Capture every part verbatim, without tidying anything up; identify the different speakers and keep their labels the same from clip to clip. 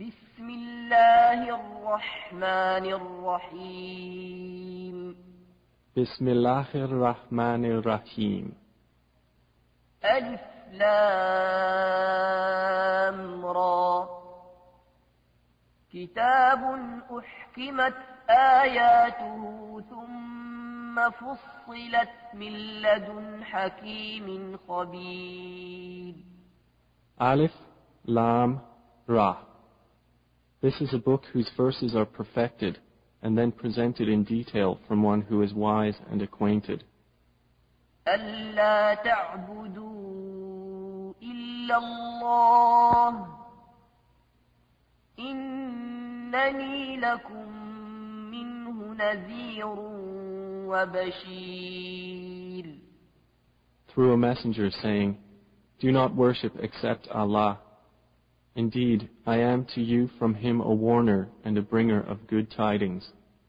Speaker 1: بسم الله الرحمن الرحيم
Speaker 2: بسم الله الرحمن الرحيم
Speaker 1: ألف لام را كتاب أحكمت آياته ثم فصلت من لدن حكيم خبير.
Speaker 2: Alif, Lam, Ra. This is a book whose verses are perfected and then presented in detail from one who is wise and acquainted.
Speaker 1: ألا تعبدوا إلا الله إنني لكم منه نذير وبشير.
Speaker 2: Through a messenger saying, do not worship except Allah. Indeed, I am to you from him a warner and a bringer of good tidings.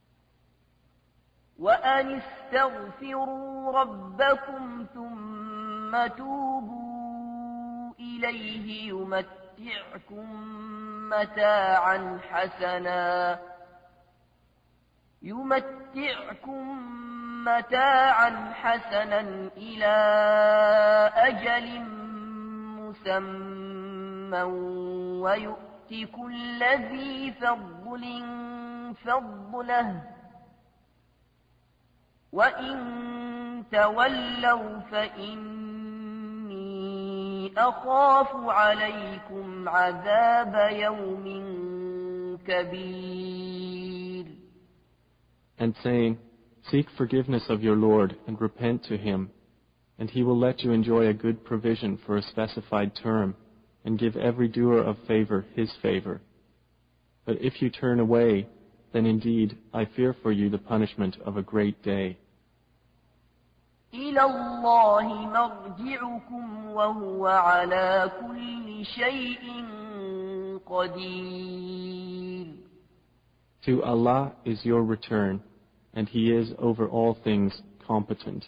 Speaker 1: وأن استغفروا ربكم ثم توبوا إليه يمتعكم متاعا حسنا يمتعكم متاعا حسنا إلى أجل مسمى ويؤت كل ذي فضل فضله وإن تولوا فإني أخاف عليكم عذاب يوم كبير.
Speaker 2: And saying, seek forgiveness of your Lord and repent to him, and he will let you enjoy a good provision for a specified term, and give every doer of favor his favor. But if you turn away, then indeed I fear for you the punishment of a great day.
Speaker 1: إلى الله مرجعكم وهو على كل شيء قدير.
Speaker 2: To Allah is your return, and he is over all things competent.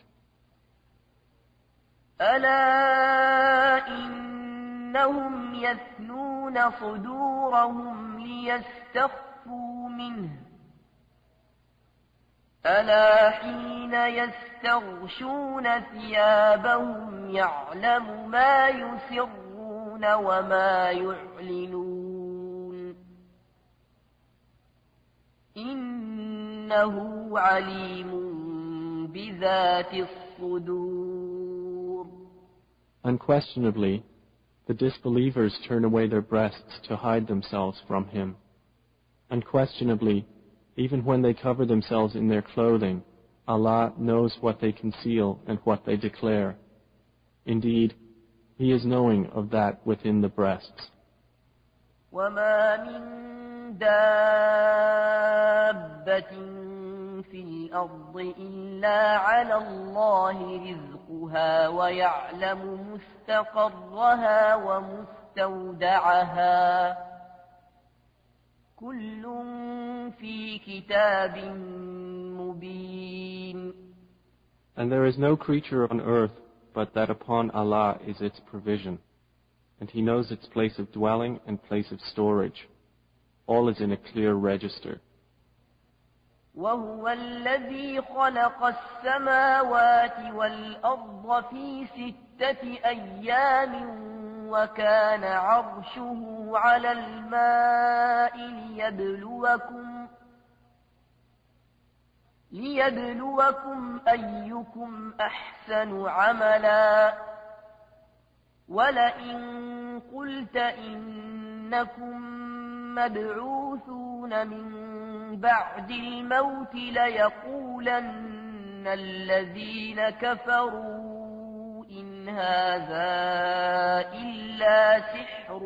Speaker 1: ألا إنهم يثنون صدورهم ليستخفوا منه ألا حين يستغشون ثيابهم يعلم ما يسرون وما يعلنون إنه عليم بذات الصدور.
Speaker 2: Unquestionably, the disbelievers turn away their breasts to hide themselves from him. Unquestionably, even when they cover themselves in their clothing, Allah knows what they conceal and what they declare. Indeed, he is knowing of that within the breasts.
Speaker 1: وَمَا مِن دَابَّةٍ فِي الْأَرْضِ إِلَّا عَلَى اللَّهِ رِزْقُهَا وَيَعْلَمُ مُسْتَقَرَّهَا وَمُسْتَوْدَعَهَا كل في كتاب مبين.
Speaker 2: And there is no creature on earth but that upon Allah is its provision, and he knows its place of dwelling and place of storage. All is in a clear register.
Speaker 1: وهو الذي خلق السماوات والأرض في ستة أيام وكان عرشه على الماء ليبلوكم ليبلوكم أيكم أحسن عملا ولئن قلت إنكم مبعوثون من بعد الموت ليقولن الذين كفروا إن هذا إلا سحر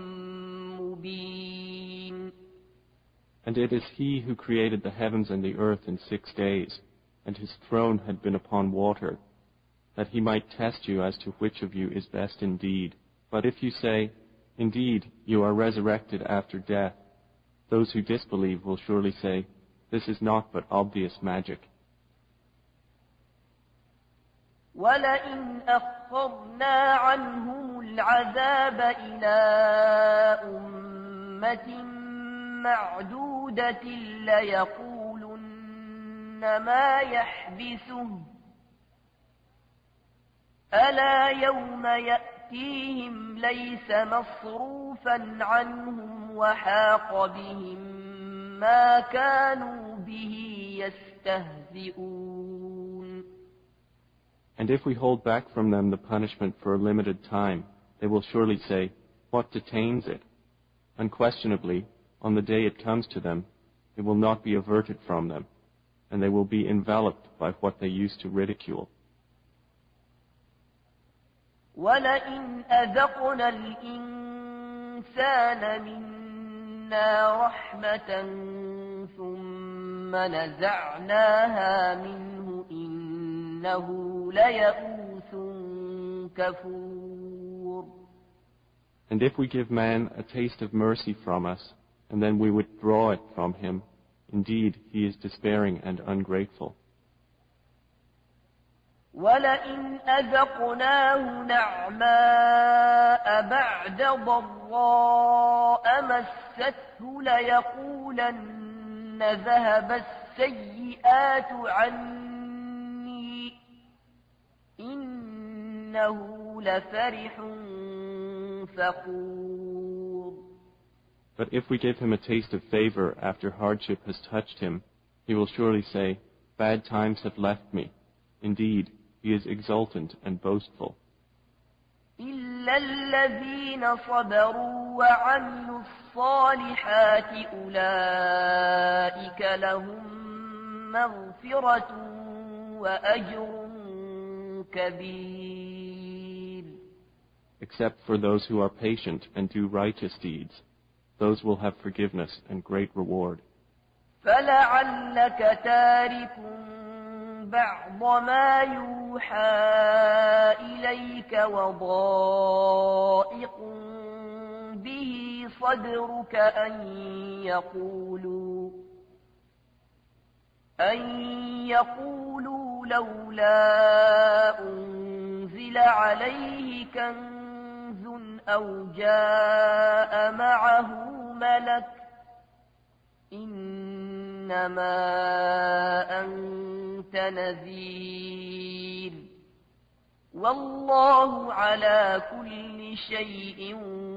Speaker 1: مبين.
Speaker 2: And it is he who created the heavens and the earth in six days, and his throne had been upon water, that he might test you as to which of you is best indeed. But if you say, indeed, you are resurrected after death, those who disbelieve will surely say, this is not but obvious magic.
Speaker 1: وَلَئِنْ أَخَّرْنَا عَنْهُمُ الْعَذَابَ إِلَىٰ أُمَّةٍ معدودة ليقولن ما يحبسه ألا يوم يأتيهم ليس مصروفا عنهم وحاق بهم ما كانوا به يستهزئون.
Speaker 2: And if we hold back from them the punishment for a limited time, they will surely say, what detains it? Unquestionably, on the day it comes to them, it will not be averted from them, and they will be enveloped by what they used to ridicule.
Speaker 1: وَلَئِنْ أَذَقْنَا الْإِنسَانَ مِنَّا رَحْمَةً ثُمَّ نَزَعْنَاهَا مِنْهُ إِنَّهُ لَيَئُوسٌ كَفُورٌ.
Speaker 2: And if we give man a taste of mercy from us, and then we withdraw it from him, indeed he is despairing and ungrateful.
Speaker 1: وَلَئِنْ أَذَقْنَاهُ نَعْمَاءَ بَعْدَ ضَرَّاءَ مَسَّتْهُ لَيَقُولَنَّ ذَهَبَ السَّيِّئَاتُ عَنِّي إِنَّهُ لَفَرِحٌ فَخُورٌ.
Speaker 2: But if we give him a taste of favor after hardship has touched him, he will surely say, bad times have left me. Indeed, he is exultant and boastful.
Speaker 1: إِلَّا الَّذِينَ صَبَرُوا وَعَمِلُوا الصَّالِحَاتِ أُولَئِكَ لَهُم مَّغْفِرَةٌ وَأَجْرٌ كَبِيرٌ.
Speaker 2: Except for those who are patient and do righteous deeds, those will have forgiveness and great reward.
Speaker 1: فَلَعَلَّكَ تَارِكٌ بَعْضَ مَا يُوحَى إِلَيْكَ وَضَائِقٌ بِهِ صَدْرُكَ أَن يَقُولُوا أَن يَقُولُوا لَوْلَا أُنزِلَ عَلَيْهِ كَنزٌ أَوْ جَاءَ مَعَهُ مَلَكٌ إِنَّمَا أَنتَ نَذِيرٌ وَاللَّهُ عَلَى كُلِّ شَيْءٍ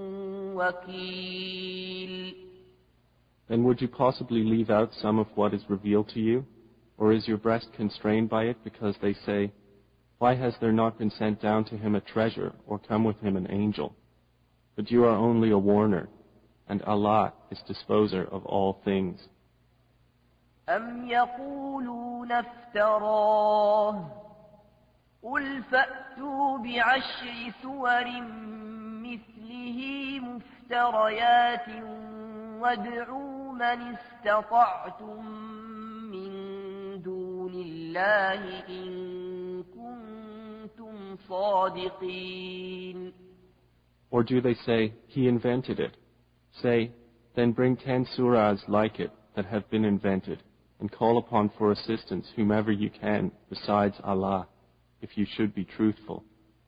Speaker 1: وَكِيلٌ.
Speaker 2: Then would you possibly leave out some of what is revealed to you? Or is your breast constrained by it because they say, why has there not been sent down to him a treasure or come with him an angel? But you are only a warner, and Allah is disposer of all things.
Speaker 1: أَمْ يَقُولُونَ افْتَرَاهُ قُلْ فَأْتُوا بِعَشْرِ سُوَرٍ مِثْلِهِ مُفْتَرَيَاتٍ وَادْعُوا مَنِ اسْتَطَعْتُم مِّن دُونِ اللَّهِ إِن كُنتُمْ صَادِقِينَ.
Speaker 2: Or do they say, he invented it? Say, then bring ten surahs like it that have been invented, and call upon for assistance whomever you can besides Allah, if you should be truthful.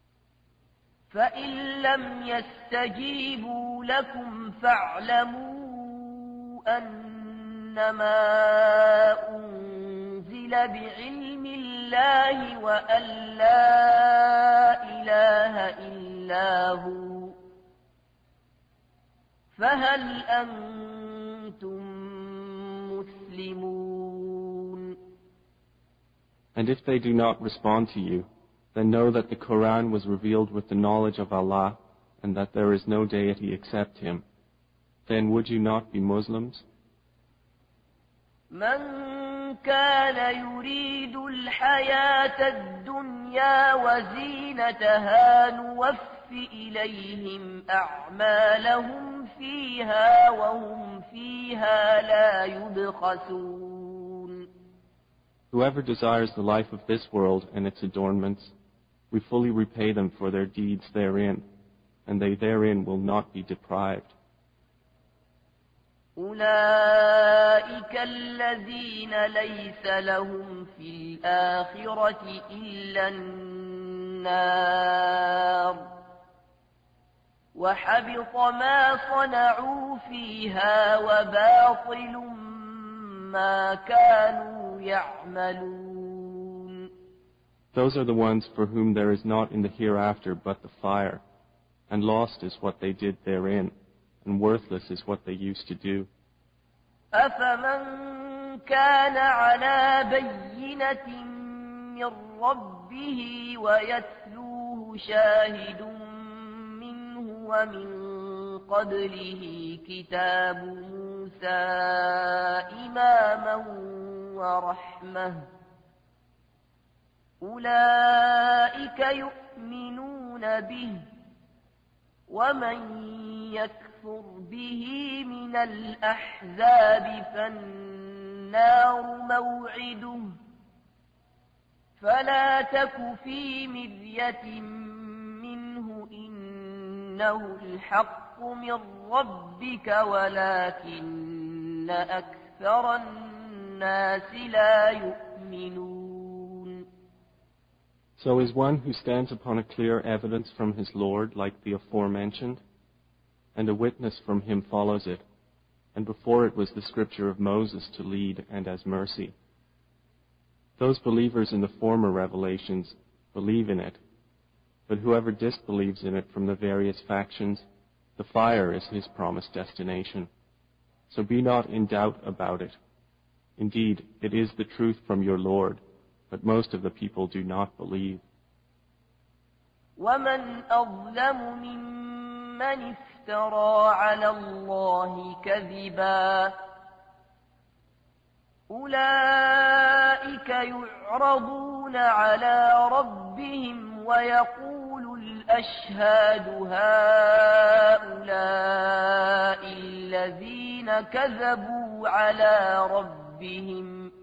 Speaker 1: فَإِن لَّمْ يَسْتَجِيبُوا لَكُمْ فَاعْلَمُوا أَنَّمَا أُنزِلَ بِعِلْمِ اللَّهِ وَأَن لَّا إِلَٰهَ إِلَّا هُوَ فَهَلْ أَنتُم مُّسْلِمُونَ.
Speaker 2: And if they do not respond to you, then know that the Quran was revealed with the knowledge of Allah, and that there is no deity except Him. Then would you not be Muslims?
Speaker 1: مَنْ كَانَ يُرِيدُ الْحَيَاةَ الدُّنْيَا وَزِينَتَهَا نُوَفِّ إِلَيْهِمْ أَعْمَالَهُمْ فِيهَا وَهُمْ فِيهَا لَا يُبْخَسُونَ.
Speaker 2: Whoever desires the life of this world and its adornments, we fully repay them for their deeds therein, and they therein will not be deprived.
Speaker 1: أُولَئِكَ الَّذِينَ لَيْسَ لَهُمْ فِي الْآخِرَةِ إِلَّا النَّارُ وحبط ما صنعوا فيها وباطل ما كانوا يعملون.
Speaker 2: Those are the ones for whom there is not in the hereafter but the fire, and lost is what they did therein, and worthless is what they used to do.
Speaker 1: أفمن كان على بينة من ربه ويتلوه شاهد منه ومن قبله كتاب موسى إماما ورحمة أولئك يؤمنون به ومن يكفر به من الأحزاب فالنار موعده فلا تك في مرية منه إنه الحق من ربك ولكن أكثر الناس لا يؤمنون.
Speaker 2: So is one who stands upon a clear evidence from his Lord like the aforementioned, and a witness from him follows it, and before it was the scripture of Moses to lead and as mercy. Those believers in the former revelations believe in it, but whoever disbelieves in it from the various factions, the fire is his promised destination. So be not in doubt about it. Indeed, it is the truth from your Lord, but most of the people do not believe.
Speaker 1: ومن أظلم ممن افترى على الله كذبا أولئك يعرضون على ربهم ويقول الأشهاد هؤلاء الذين كذبوا على ربهم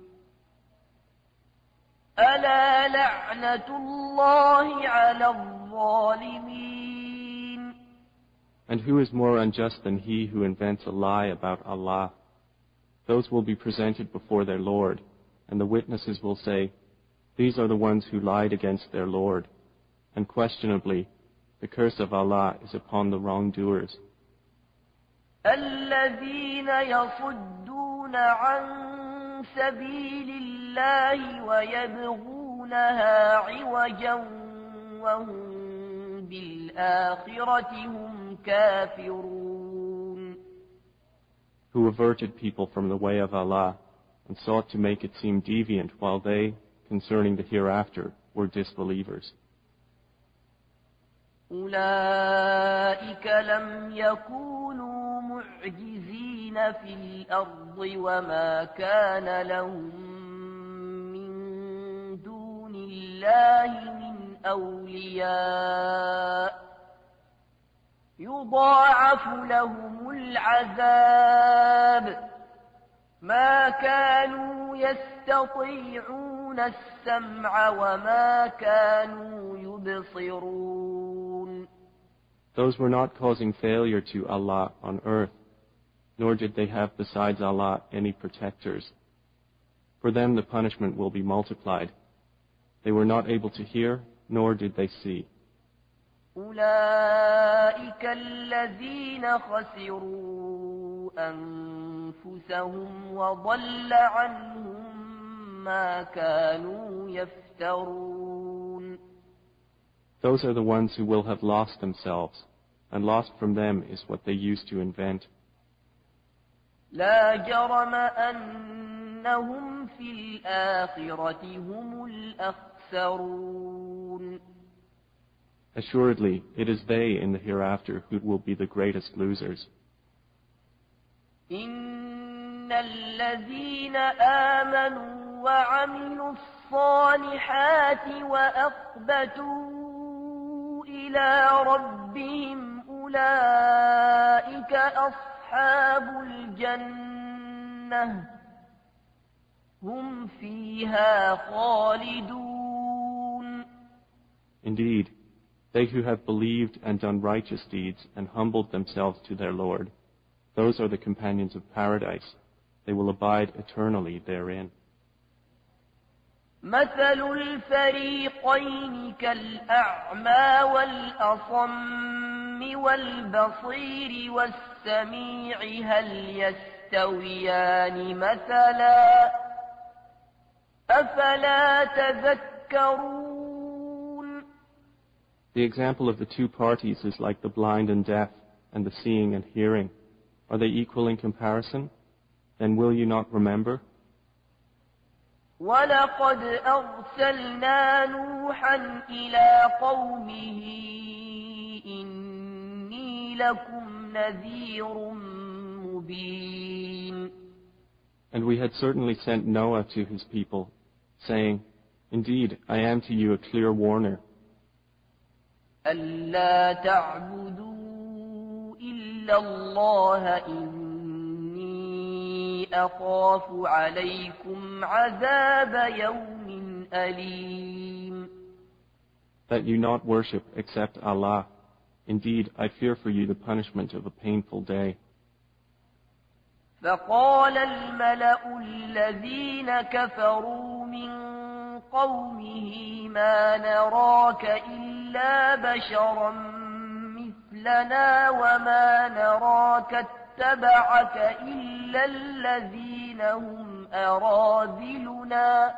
Speaker 1: ألا لعنة الله على الظالمين.
Speaker 2: And who is more unjust than he who invents a lie about Allah? Those will be presented before their Lord, and the witnesses will say, these are the ones who lied against their Lord. Unquestionably, the curse of Allah is upon the wrongdoers.
Speaker 1: الذين يصدون عن سبيل الله ويبغونها عوجا وهم بالآخرة هم كافرون.
Speaker 2: Who averted people from the way of Allah and sought to make it seem deviant while they, concerning the hereafter, were disbelievers.
Speaker 1: أولئك لم يكونوا معجزين في الأرض وما كان لهم من دون الله من أولياء يضاعف لهم العذاب ما كانوا يستطيعون السمع وما كانوا يبصرون.
Speaker 2: Those were not causing failure to Allah on earth, nor did they have besides Allah any protectors. For them the punishment will be multiplied. They were not able to hear, nor did they see.
Speaker 1: أولئك الذين خسروا أنفسهم وضل عنهم ما كانوا يفترون.
Speaker 2: Those are the ones who will have lost themselves, and lost from them is what they used to invent.
Speaker 1: لا جرم أنهم في الآخرة هم الأخسرون.
Speaker 2: Assuredly, it is they in the hereafter who will be the greatest losers.
Speaker 1: إن الذين آمنوا وعملوا الصالحات وأخبتوا إلى ربهم أولئك أصحاب الجنة هم فيها خالدون.
Speaker 2: Indeed, they who have believed and done righteous deeds and humbled themselves to their Lord, those are the companions of paradise. They will abide eternally therein.
Speaker 1: مثل الفريقين كالأعمى والأصم والبصير والسميع هل يستويان مثلا أفلا تذكرون.
Speaker 2: The example of the two parties is like the blind and deaf and the seeing and hearing. Are they equal in comparison? Then will you not remember?
Speaker 1: وَلَقَدْ أَرْسَلْنَا نُوحًا إِلَى قَوْمِهِ إِنِّي لَكُمْ نَذِيرٌ مُبِينٌ.
Speaker 2: And we had certainly sent Noah to his people, saying, Indeed, I am to you a clear warner.
Speaker 1: أَلَّا تَعْبُدُوا إِلَّا اللَّهَ إِنِّي أَخَافُ عَلَيْكُمْ عَذَابَ يَوْمٍ أَلِيمٍ.
Speaker 2: That you not worship except Allah. Indeed, I fear for you the punishment of a painful day.
Speaker 1: فقال الملأ الذين كفروا من قومه ما نراك إلا بشرا مثلنا وما نراك اتبعك إلا الذين هم أراذلنا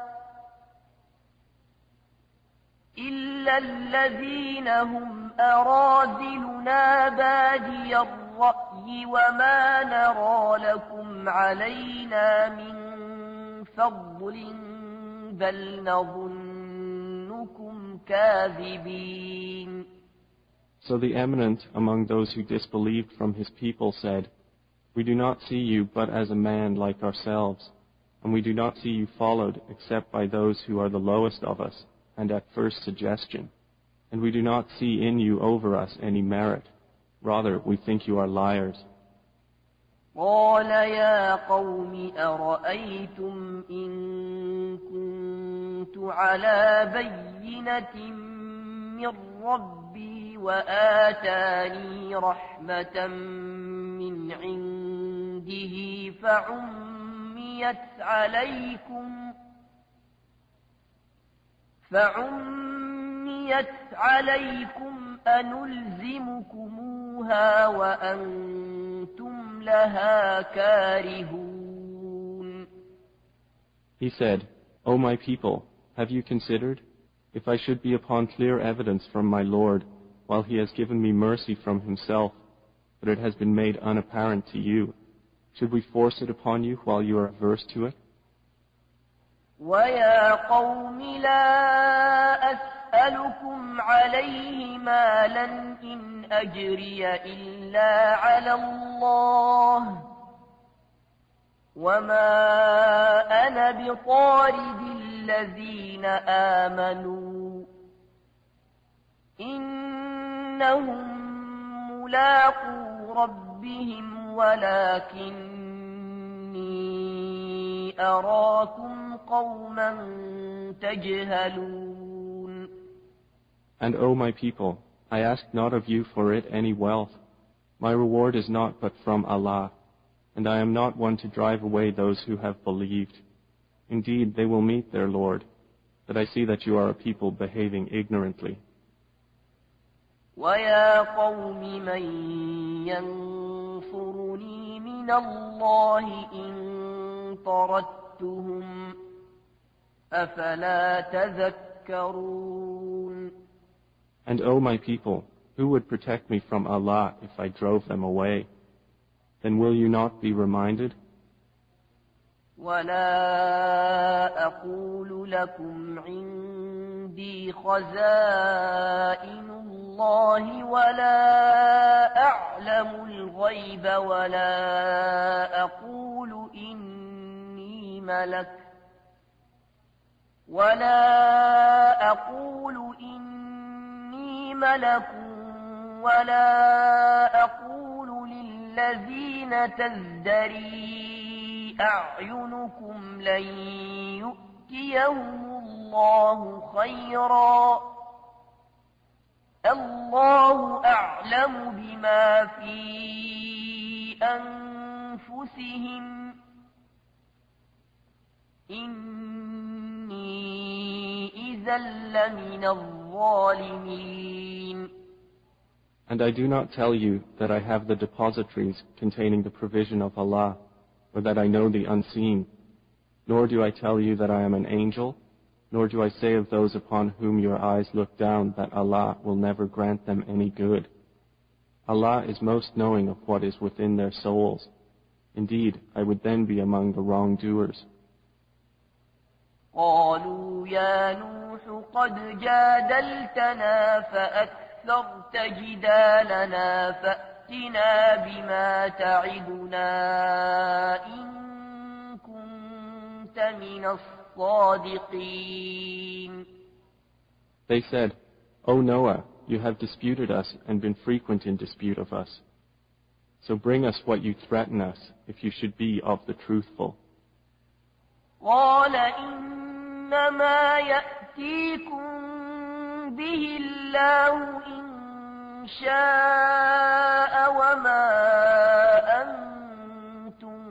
Speaker 1: إلا الذين هم أراذلنا بادي الرأي وما نرى لكم علينا من فضل بل نظنكم كاذبين.
Speaker 2: So the eminent among those who disbelieved from his people said, We do not see you but as a man like ourselves, and we do not see you followed except by those who are the lowest of us, and at first suggestion. And we do not see in you over us any merit. Rather, we think you are liars.
Speaker 1: قال يا قوم أرأيتم إن كنت على بينة من ربي وآتاني رحمة من عنده فعميت عليكم فعميت عليكم أنلزمكموها وأنتم لها كارهون.
Speaker 2: He said, O my people, have you considered? If I should be upon clear evidence from my Lord, while He has given me mercy from Himself, but it has been made unapparent to you, should we force it upon you while you are averse to it?
Speaker 1: وَيَا قَوْمِ لَا أَسْأَلُكُمْ عَلَيْهِ مَالًا إِنْ أَجْرِيَ إِلَّا عَلَى اللَّهِ وَمَا أَنَا بِطَارِدِ الَّذِينَ آمَنُوا إِنَّهُمْ مُلَاقُو رَبِّهِمْ وَلَكِنِّي أَرَاكُمْ قَوْمًا تَجْهَلُونَ.
Speaker 2: And O my people, I ask not of you for it any wealth. My reward is not but from Allah, and I am not one to drive away those who have believed. Indeed, they will meet their Lord, but I see that you are a people behaving ignorantly.
Speaker 1: وَيَا قَوْمِ مَنْ يَنْصُرُنِي مِنَ اللَّهِ إِنْ طَرَدتُّهُمْ أَفَلَا تَذَكَّرُونَ.
Speaker 2: And O my people, who would protect me from Allah if I drove them away? Then will you not be reminded?
Speaker 1: وَلَا أَقُولُ لَكُمْ عِنْدِي خَزَائِنُ اللَّهِ وَلَا أَعْلَمُ الْغَيْبَ وَلَا أَقُولُ إِنِّي مَلَكٌ وَلَا أَقُولُ إِنِّي مَلَكٌ وَلَا أَقُولُ لِلَّذِينَ تَزْدَرِي أَعْيُنُكُمْ لَن يُؤْتِيَهُمُ اللَّهُ خَيْرًا اللَّهُ أَعْلَمُ بِمَا فِي أَنفُسِهِمْ إِنِّي إِذًا لَّمِنَ الظَّالِمِينَ.
Speaker 2: And I do not tell you that I have the depositories containing the provision of Allah, or that I know the unseen, nor do I tell you that I am an angel, nor do I say of those upon whom your eyes look down that Allah will never grant them any good. Allah is most knowing of what is within their souls. Indeed, I would then be among the wrongdoers.
Speaker 1: قالوا يا نوح قد جادلتنا فأكثرت جدالنا فأتنا بما تعدنا إن كنت من الصادقين.
Speaker 2: They said, O Noah, you have disputed us and been frequent in dispute of us. So bring us what you threaten us, if you should be of the truthful.
Speaker 1: قال إنما يأتيكم به الله إن شاء وما أنتم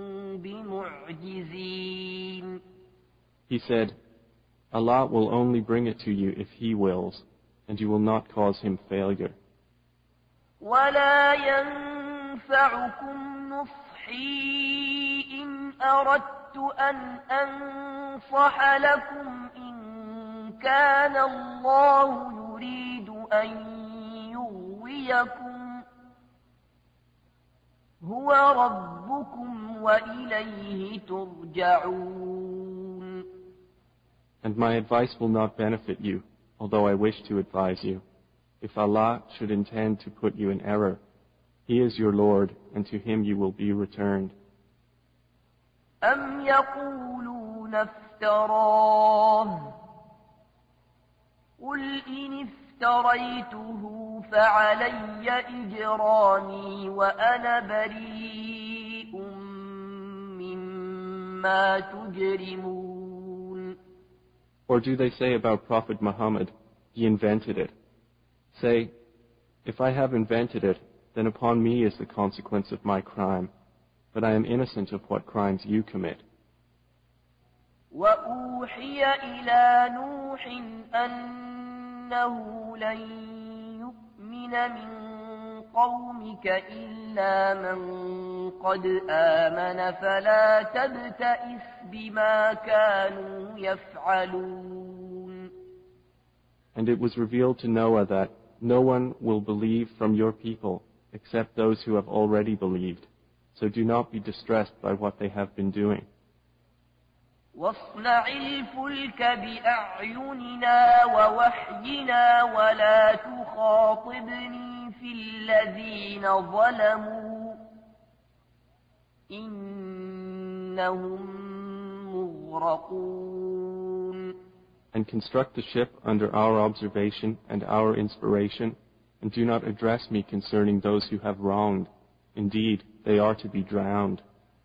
Speaker 1: بمعجزين.
Speaker 2: He said, Allah will only bring it to you if He wills, and you will not cause Him failure.
Speaker 1: ولا ينفعكم نصحي إن أردت أن أنصح لكم إن كان الله يريد أن يغويكم هو ربكم وإليه ترجعون.
Speaker 2: And my advice will not benefit you, although I wish to advise you. If Allah should intend to put you in error, He is your Lord, and to Him you will be returned.
Speaker 1: أم يقولون افتراه قل إن افتريته فعلي إجرامي وأنا بريء مما تجرمون.
Speaker 2: Or do they say about Prophet Muhammad, he invented it? Say, if I have invented it, then upon me is the consequence of my crime, but I am innocent of what crimes you commit.
Speaker 1: وأوحي إلى نوح أنه لن يؤمن من قومك إلا من قد آمن فلا تبتئس بما كانوا يفعلون.
Speaker 2: And it was revealed to Noah that no one will believe from your people except those who have already believed. So do not be distressed by what they have been doing.
Speaker 1: واصنع الفلك بأعيننا ووحينا ولا تخاطبني في الذين ظلموا إنهم مغرقون.
Speaker 2: And construct the ship under our observation and our inspiration, and do not address me concerning those who have wronged. Indeed, they are to be drowned.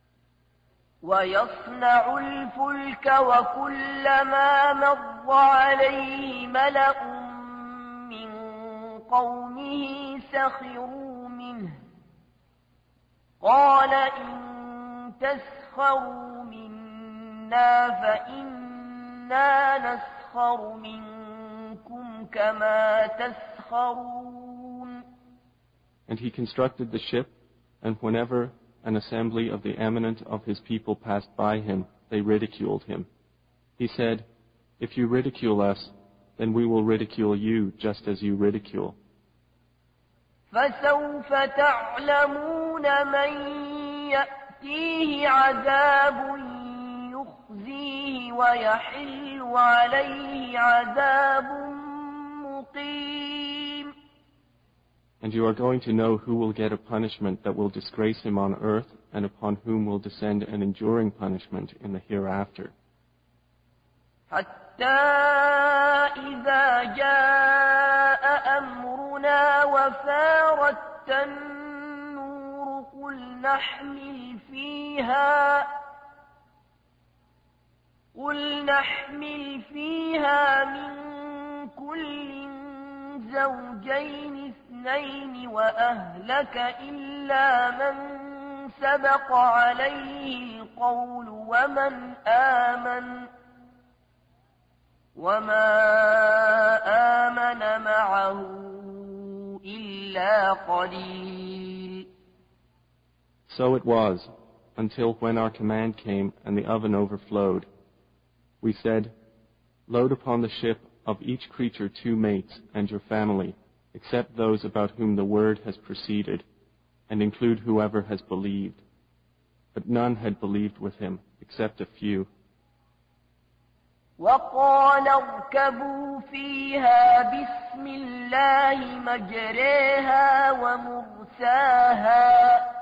Speaker 1: ويصنع الفلك وكلما مر عليه ملأ من قومه سخروا منه قال إن تسخروا منا فإنا نسخر منكم كما تسخرون.
Speaker 2: And he constructed the ship, and whenever an assembly of the eminent of his people passed by him, they ridiculed him. He said, if you ridicule us, then we will ridicule you just as you ridicule.
Speaker 1: فسوف تعلمون من يأتيه عذاب يخزيه ويحل عليه عذاب مقيم.
Speaker 2: And you are going to know who will get a punishment that will disgrace him on earth, and upon whom will descend an enduring punishment in the hereafter.
Speaker 1: حتى إذا جاء أمرنا وفارت النور قل نحمل فيها قل نحمل فيها من كل زوجين اثنين وأهلك إلا من سبق عليه القول ومن آمن وما آمن معه إلا قليل.
Speaker 2: So it was, until when our command came and the oven overflowed. We said, load upon the ship of each creature two mates and your family, except those about whom the word has proceeded, and include whoever has believed. But none had believed with him, except a few.
Speaker 1: وقال اركبوا فيها بسم الله مجريها ومرساها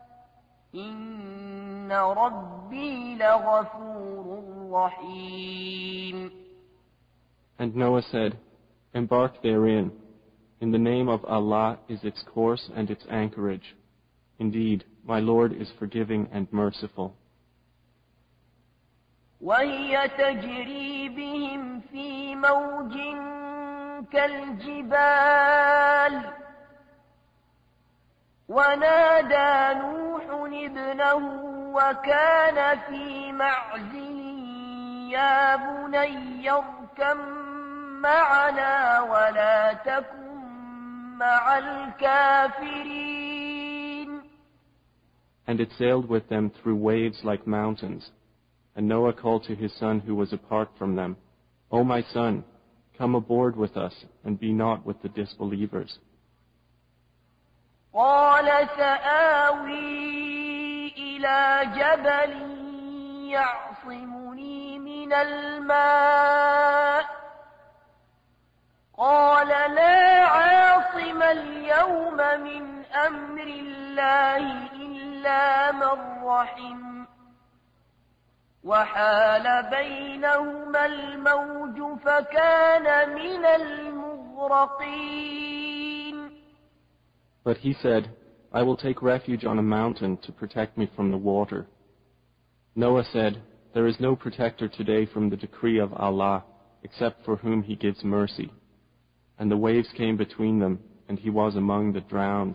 Speaker 1: إن ربي لغفور رحيم.
Speaker 2: And Noah said, embark therein. In the name of Allah is its course and its anchorage. Indeed, my Lord is forgiving and merciful.
Speaker 1: وهي تجري بهم في موج كالجبال ونادى نوح ابنه وكان في معزل يا بني اركب معنا ولا تكن مع الكافرين.
Speaker 2: And it sailed with them through waves like mountains. And Noah called to his son who was apart from them, O my son, come aboard with us and be not with the disbelievers.
Speaker 1: قال سآوي إلى جبل يعصمني من الماء قال لا عاصم اليوم من أمر الله إلا من رحم وحال بينهما الموج فكان من المغرقين.
Speaker 2: But he said, I will take refuge on a mountain to protect me from the water. Noah said, there is no protector today from the decree of Allah, except for whom He gives mercy. And the waves came between them, and he was among the drowned.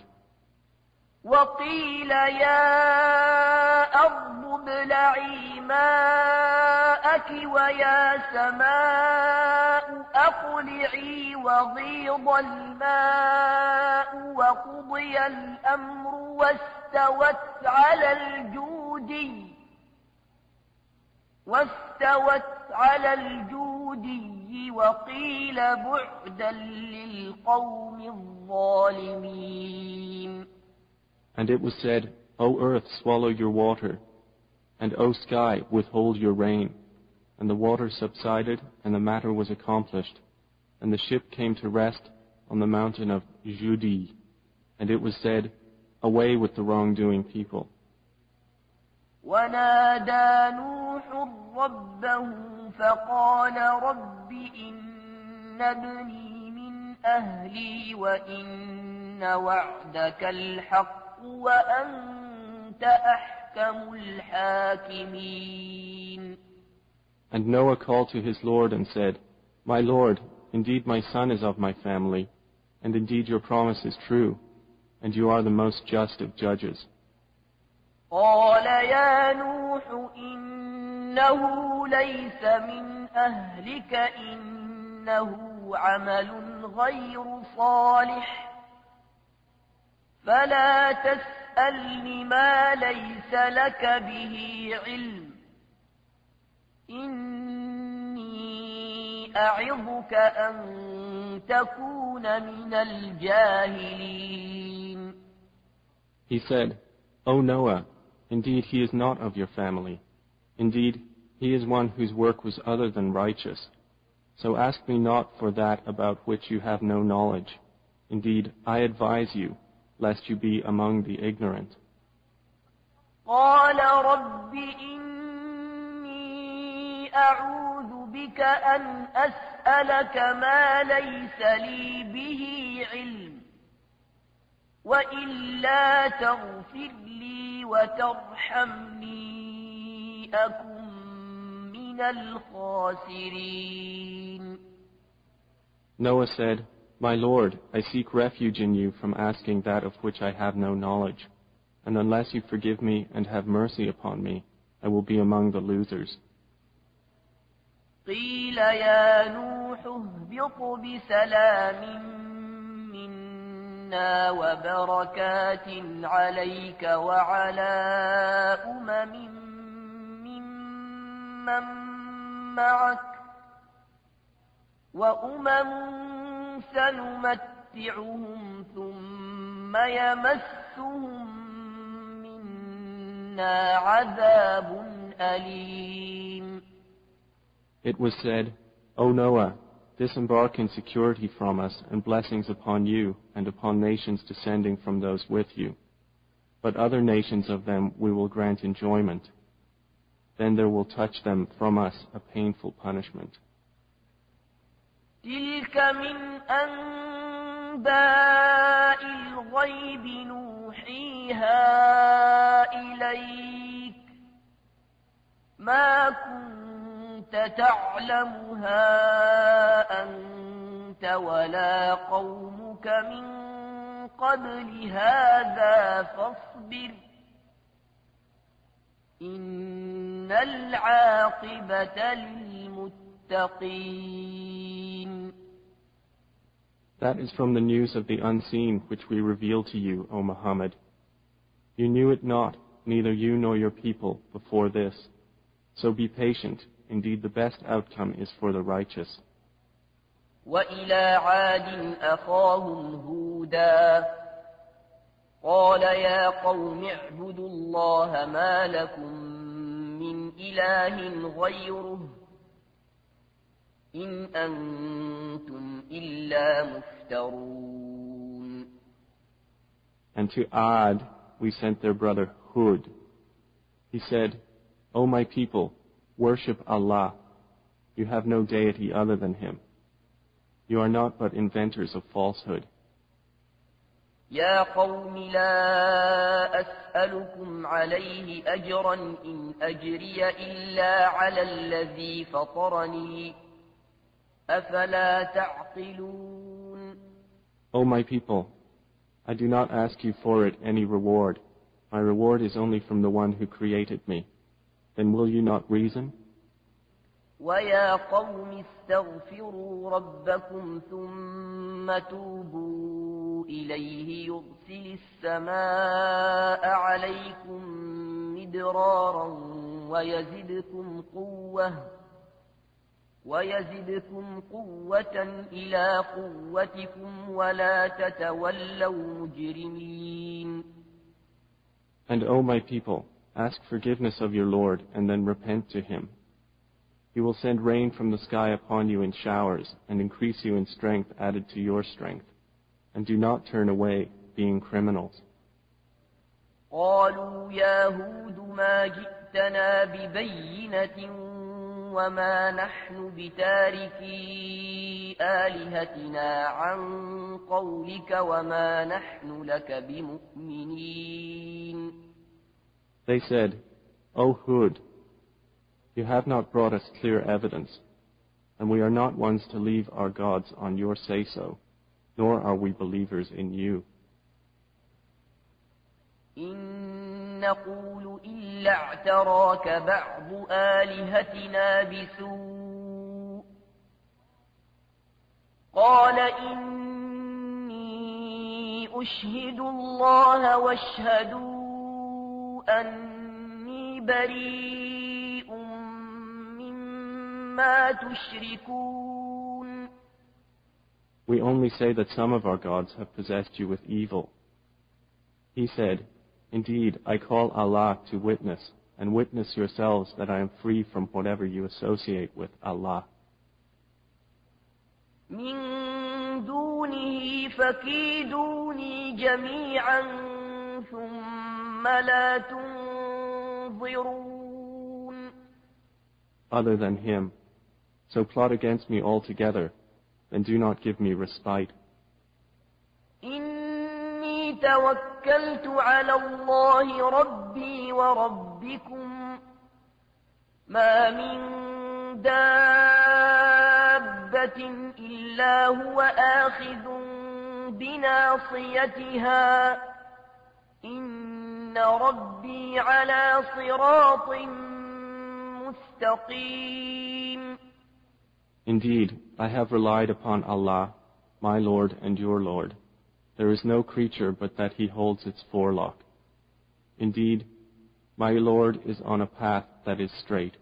Speaker 1: وقيل يا أرض ابلعي ماءك ويا سماء أقلعي وغيض الماء وقضي الأمر واستوت على الجودي واستوت على الجودي وقيل بعدا للقوم الظالمين.
Speaker 2: And it was said, O earth, swallow your water, and O sky, withhold your rain. And the water subsided, and the matter was accomplished. And the ship came to rest on the mountain of Judi. And it was said, away with the wrongdoing people.
Speaker 1: ونادى نوح ربه فقال رب إن ابني من أهلي وإن وعدك الحق وأنت أحكم الحاكمين.
Speaker 2: And Noah called to his Lord and said, My Lord, indeed my son is of my family, and indeed your promise is true, and you are the most just of judges.
Speaker 1: قال يا نوح إنه ليس من أهلك إنه عمل غير صالح فلا تسألني ما ليس لك به علم إني أعظك أن تكون من الجاهلين.
Speaker 2: He said, O Noah, indeed he is not of your family. Indeed, he is one whose work was other than righteous. So ask me not for that about which you have no knowledge. Indeed, I advise you, lest you be among the ignorant.
Speaker 1: قال رب إني أعوذ بك أن أسألك ما ليس لي به علم وإلا تغفر لي وترحمني أكن من الخاسرين.
Speaker 2: Noah said, My Lord, I seek refuge in you from asking that of which I have no knowledge, and unless you forgive me and have mercy upon me, I will be among the losers.
Speaker 1: قيل يا نوح اهبط بسلام منا وبركات عليك وعلى أمم ممن معك وأمم سنمتعهم ثم يمسهم منا عذاب أليم.
Speaker 2: It was said, O Noah, disembark in security from us and blessings upon you and upon nations descending from those with you. But other nations of them we will grant enjoyment. Then there will touch them from us a painful punishment.
Speaker 1: تلك من أنباء الغيب نوحيها إليك ما كنت تعلمها أنت ولا قومك من قبل هذا فاصبر إن العاقبة للمتقين.
Speaker 2: That is from the news of the unseen which we reveal to you, O Muhammad. You knew it not, neither you nor your people, before this. So be patient. Indeed, the best outcome is for the righteous.
Speaker 1: وَإِلَى عَادٍ أَخَاهُمْ هُودًا قَالَ يَا قَوْمِ اعْبُدُوا اللَّهَ مَا لَكُمْ مِنْ إِلَٰهٍ غَيْرُهُ إِنْ أَنْتُمْ إِلَّا مُفْتَرُونَ.
Speaker 2: And to Ad we sent their brother Hud. He said, O my people, worship Allah. You have no deity other than Him. You are not but inventors of falsehood.
Speaker 1: يا قوم لا أسألكم عليه أجرا إن أجري إلا على الذي فطرني أفلا تعقلون.
Speaker 2: O my people, I do not ask you for it any reward. My reward is only from the one who created me. Then will you not reason?
Speaker 1: وَيَا قَوْمِ اسْتَغْفِرُوا رَبَّكُمْ ثُمَّ تُوبُوا إِلَيْهِ يُرْسِلِ السَّمَاءَ عَلَيْكُمْ مِدْرَارًا وَيَزِدْكُمْ قُوَّةً وَيَزِدْكُمْ قُوَّةً إِلَى قُوَّتِكُمْ وَلَا تَتَوَلَّوْا مُجْرِمِينَ.
Speaker 2: And O my people, ask forgiveness of your Lord and then repent to Him. He will send rain from the sky upon you in showers and increase you in strength added to your strength. And do not turn away, being criminals.
Speaker 1: قالوا يا هود ما جئتنا ببينة وما نحن بتاركي آلهتنا عن قولك وما نحن لك بمؤمنين.
Speaker 2: They said, O Hud, you have not brought us clear evidence, and we are not ones to leave our gods on your say-so, nor are we believers in you.
Speaker 1: إن نقول إلا اعتراك بعض آلهتنا بسوء قال إني أشهد الله واشهدوا أني بريء مما تشركون.
Speaker 2: We only say that some of our gods have possessed you with evil. He said, Indeed, I call Allah to witness, and witness yourselves that I am free from whatever you associate with Allah.
Speaker 1: من دونه فكيدوني جميعا ثم لا تنظرون.
Speaker 2: Other than Him. So plot against me altogether, and do not give me respite.
Speaker 1: إني توكلت على الله ربي وربكم ما من دابة إلا هو آخذ بناصيتها إن ربي على صراط مستقيم.
Speaker 2: Indeed, I have relied upon Allah, my Lord and your Lord. there is no creature but that he holds its forelock. Indeed, my Lord is on a path that is straight.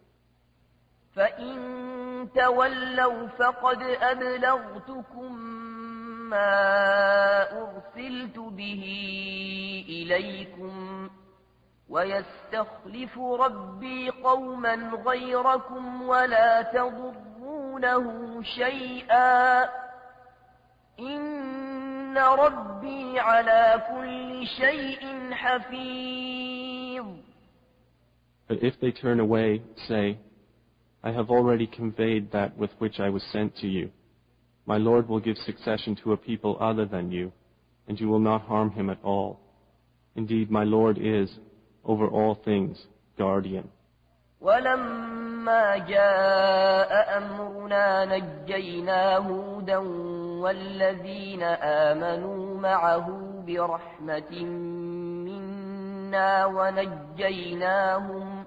Speaker 1: فَإِن تَوَلَّوْا فَقَدْ أَبْلَغْتُكُم مَّا أُرْسِلْتُ بِهِ إِلَيْكُمْ وَيَسْتَخْلِفُ رَبِّي قَوْمًا غَيْرَكُمْ وَلَا تَضُرُّونَهُ شَيْئًا إِنَّ رَبِّي عَلَى كُلِّ شَيْءٍ حَفِيظٌ.
Speaker 2: But if they turn away, say, I have already conveyed that with which I was sent to you. My Lord will give succession to a people other than you, and you will not harm him at all. Indeed, my Lord is, over all things, guardian.
Speaker 1: وَلَمَّا جَاءَ أَمْرُنَا نَجَّيْنَا هُودًا وَالَّذِينَ آمَنُوا مَعَهُ بِرَحْمَةٍ مِنَّا وَنَجَّيْناهُمْ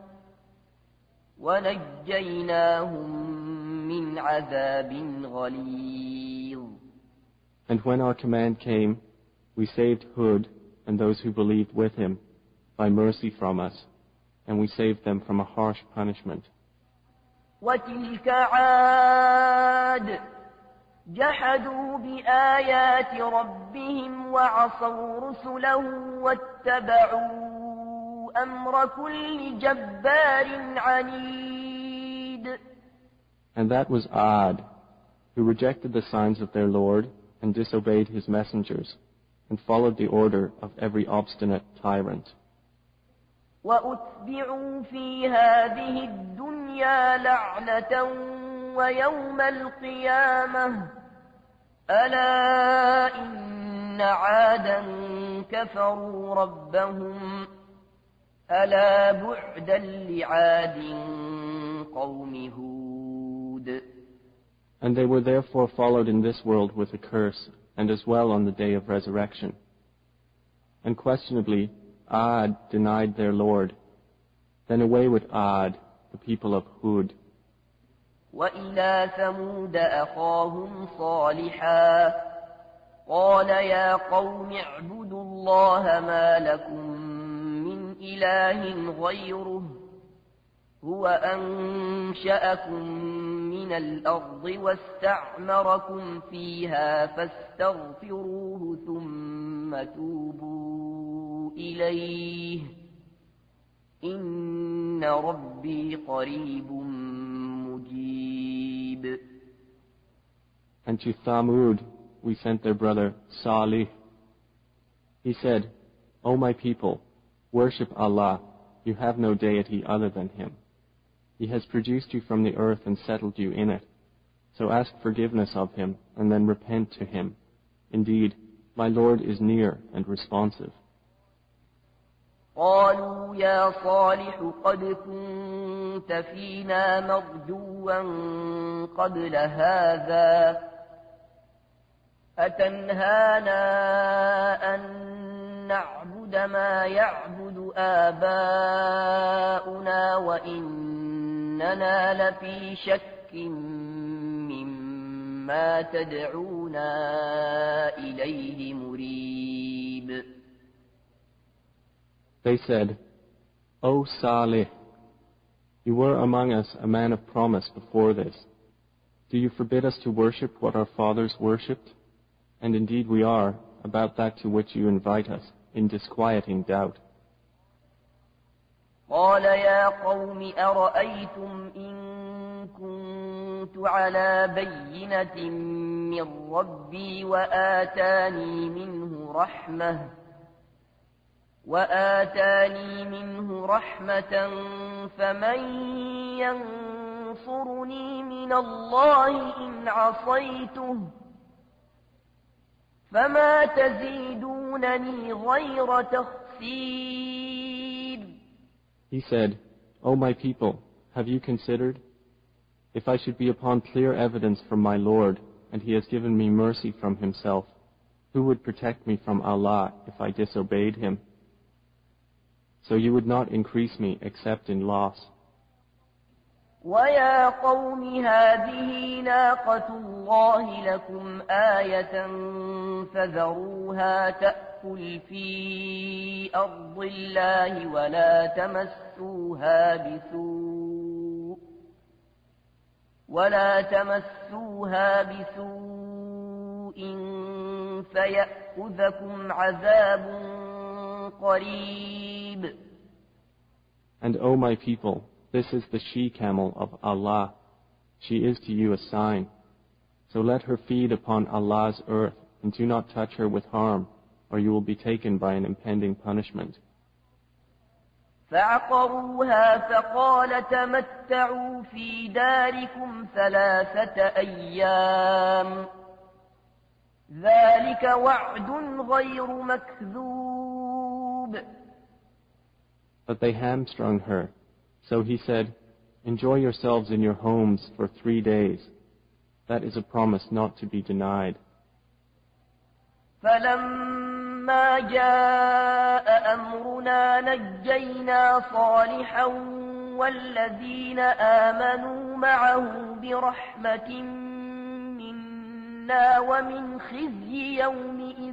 Speaker 1: وَنَجَّيْنَاهُمْ مِنْ عَذَابٍ غَلِيظٍ.
Speaker 2: And when our command came, we saved Hud and those who believed with him by mercy from us, and we saved them from a harsh punishment.
Speaker 1: وَتِلْكَ عَادٌ جَحَدُوا بِآيَاتِ رَبِّهِمْ وَعَصَوْا رُسُلَهُ وَاتَّبَعُوا أَمْرَ كُلِّ جَبَّارٍ عَنِيدٍ.
Speaker 2: And that was Ad, who rejected the signs of their Lord and disobeyed his messengers, and followed the order of every obstinate tyrant.
Speaker 1: وَأُتْبِعُوا فِي هَذِهِ الدُّنْيَا لَعْنَةً وَيَوْمَ الْقِيَامَةِ أَلَا إِنَّ عَادًا كَفَرُوا رَبَّهُمْ أَلَا بُعْدًا لِعَادٍ قَوْمِ هُودٍ.
Speaker 2: And they were therefore followed in this world with a curse, and as well on the day of resurrection. Unquestionably, Ad denied their Lord. Then away with Ad, the people of Hud.
Speaker 1: وَإِلَى ثَمُودَ أَخَاهُمْ صَالِحًا قَالَ يَا قَوْمِ اعْبُدُوا اللَّهَ مَا لَكُمْ مِنْ إِلَٰهٍ غَيْرُهُ هُوَ أَنشَأَكُم مِّنَ الْأَرْضِ وَاسْتَعْمَرَكُمْ فِيهَا فَاسْتَغْفِرُوهُ ثُمَّ تُوبُوا إِلَيْهِ إِنَّ رَبِّي قَرِيبٌ مُجِيبٌ.
Speaker 2: And to Thamud we sent their brother Salih. He said, O my people, worship Allah, you have no deity other than Him. He has produced you from the earth and settled you in it. So ask forgiveness of Him and then repent to Him. Indeed, my Lord is near and responsive.
Speaker 1: قالوا يا صالح قد كنت فينا مرجوا قبل هذا أتنهانا أن نعبد ما يعبد آباؤنا وإننا لفي شك مما تدعونا إليه مريب.
Speaker 2: They said, O Salih, you were among us a man of promise before this. Do you forbid us to worship what our fathers worshipped? And indeed we are, about that to which you invite us, in disquieting doubt.
Speaker 1: قال يا قوم أرأيتم إن كنت على بينة من ربي وآتاني منه رحمة وآتاني منه رحمة فمن ينصرني من الله إن عصيته فما تزيدونني غير تخسير.
Speaker 2: He said, O my people, have you considered? If I should be upon clear evidence from my Lord, and He has given me mercy from Himself, who would protect me from Allah if I disobeyed Him? So you would not increase me except in loss.
Speaker 1: ويا قوم هذه ناقة الله لكم آية فذروها تأكل في أرض الله ولا تمسوها بسوء ولا تمسوها بسوء فيأخذكم عذاب قريب.
Speaker 2: And O my people, this is the she-camel of Allah. She is to you a sign. So let her feed upon Allah's earth, and do not touch her with harm, or you will be taken by an impending punishment.
Speaker 1: فعقروها فقال تمتعوا في داركم ثلاثة أيام ذلك وعد غير مكذوب.
Speaker 2: But they hamstrung her. So he said, enjoy yourselves in your homes for three days. That is a promise not to be denied.
Speaker 1: فلما جاء أمرنا نجينا صالحا والذين آمنوا معه برحمة منا ومن خزي يومئذ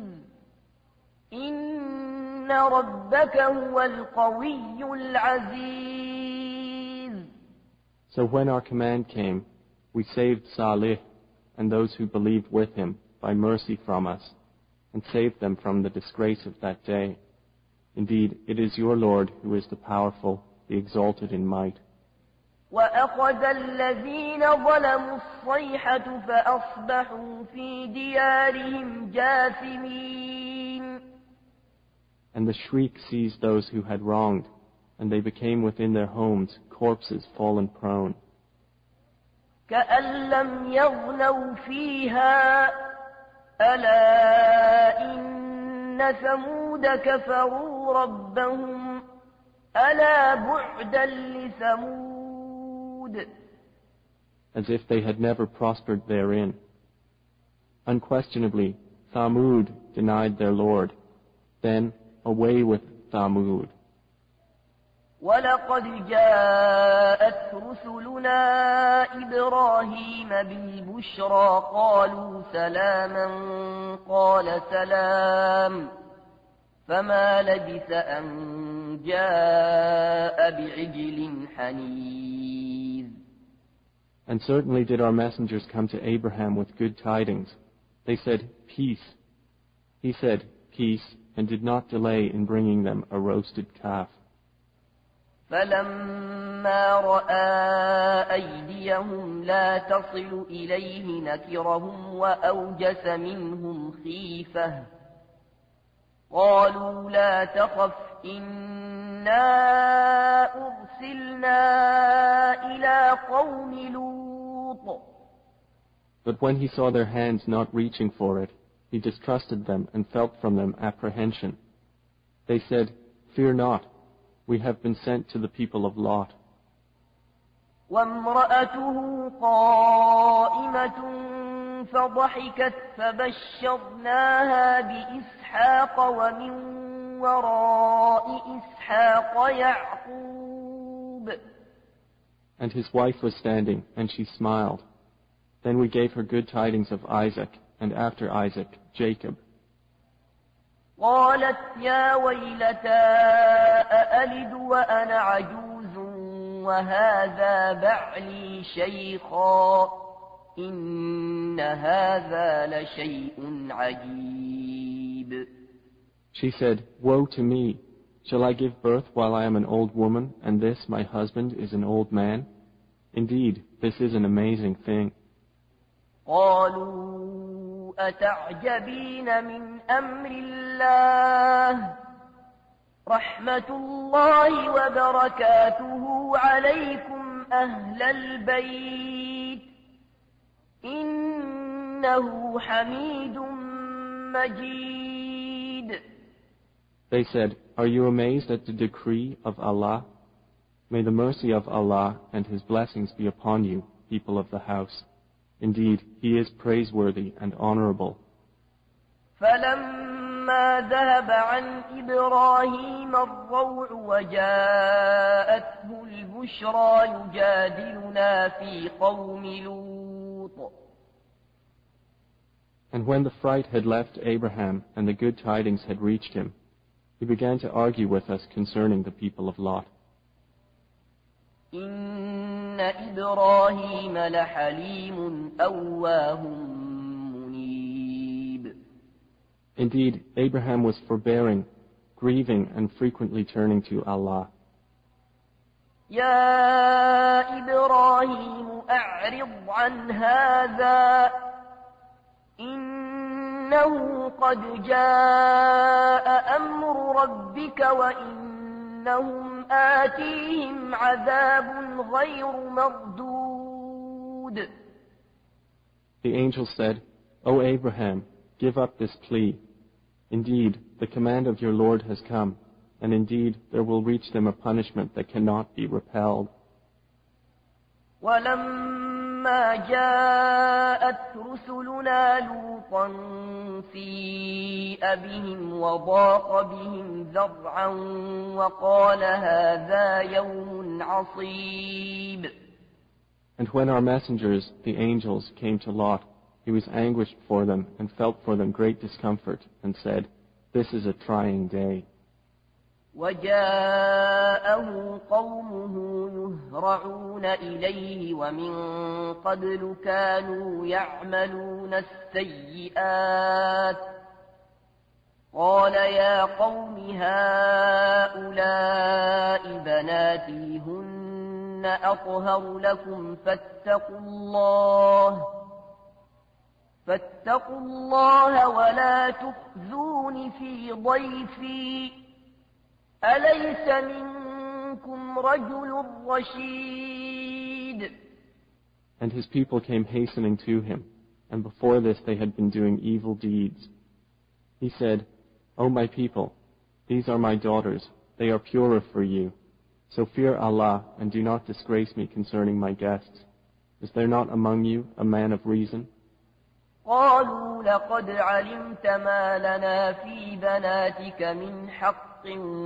Speaker 1: إن ربك هو القوي العزيز.
Speaker 2: So when our command came, we saved Salih and those who believed with him by mercy from us, and saved them from the disgrace of that day. Indeed, it is your Lord who is the powerful, the exalted in might.
Speaker 1: وأخذ الذين ظلموا الصيحة فأصبحوا في ديارهم جاثمين.
Speaker 2: And the shriek seized those who had wronged, and they became within their homes corpses fallen prone.
Speaker 1: كأن لم يغنوا فيها ألا إن ثمود كفروا ربهم ألا بعدا لثمود.
Speaker 2: As if they had never prospered therein. Unquestionably, Thamud denied their Lord. Then, away with Thamud.
Speaker 1: ولقد جاءت رسلنا إبراهيم بالبشرى قالوا سلاما قال سلام فما لبث أن جاء بعجل حنيذ.
Speaker 2: And certainly did our messengers come to Abraham with good tidings. They said, peace. He said, peace, and did not delay in bringing them a roasted calf.
Speaker 1: فلما رأى أيديهم لا تصل إليه نكرهم وأوجس منهم خيفة قالوا لا تخف إنا أرسلنا إلى قوم لوط.
Speaker 2: But when he saw their hands not reaching for it, he distrusted them and felt from them apprehension. They said, fear not. We have been sent to the people of Lot.
Speaker 1: وامرأته قائمة فضحكت فبشرناها بإسحاق ومن وراء إسحاق يعقوب.
Speaker 2: And his wife was standing, and she smiled. Then we gave her good tidings of Isaac, and after Isaac, Jacob.
Speaker 1: قالت يا ويلتى أألد وأنا عجوز وهذا بعلي شيخا إن هذا لشيء عجيب.
Speaker 2: She said, woe to me! Shall I give birth while I am an old woman, and this, my husband, is an old man? Indeed, this is an amazing thing.
Speaker 1: قالوا أتعجبين من أمر الله رحمة الله وبركاته عليكم أهل البيت إنه حميد مجيد.
Speaker 2: They said, are you amazed at the decree of Allah? May the mercy of Allah and His blessings be upon you, people of the house. Indeed, He is praiseworthy and honorable.
Speaker 1: فلما فلما ذهب عن إبراهيم الروع وجاءته البشرى يجادلنا في قوم لوط.
Speaker 2: And when the fright had left Abraham and the good tidings had reached him, he began to argue with us concerning the people of Lot.
Speaker 1: إن إبراهيم لحليم أواه منيب.
Speaker 2: Indeed, Abraham was forbearing, grieving, and frequently turning to Allah.
Speaker 1: يا إبراهيم أعرض عن هذا إنه قد جاء أمر ربك وإنهم آتيهم عذاب غير مردود.
Speaker 2: The angel said, O Abraham, give up this plea. Indeed, the command of your Lord has come, and indeed there will reach them a punishment that cannot be repelled.
Speaker 1: ولما جاءت رسلنا لوطا سيء بهم وضاق بهم ذرعا وقال هذا يوم عصيب.
Speaker 2: And when our messengers, the angels, came to Lot, he was anguished for them and felt for them great discomfort and said, This is a trying day.
Speaker 1: وجاءه قومه يهرعون إليه ومن قبل كانوا يعملون السيئات قال يا قوم هؤلاء بناتي هن أطهر لكم فاتقوا الله فاتقوا الله ولا تخزون في ضيفي أليس منكم رجل رشيد.
Speaker 2: And his people came hastening to him, and before this they had been doing evil deeds. He said, O my people, these are my daughters, they are purer for you. So fear Allah and do not disgrace me concerning my guests. Is there not among you a man of reason?
Speaker 1: قالوا لقد علمت ما لنا في بناتك من حق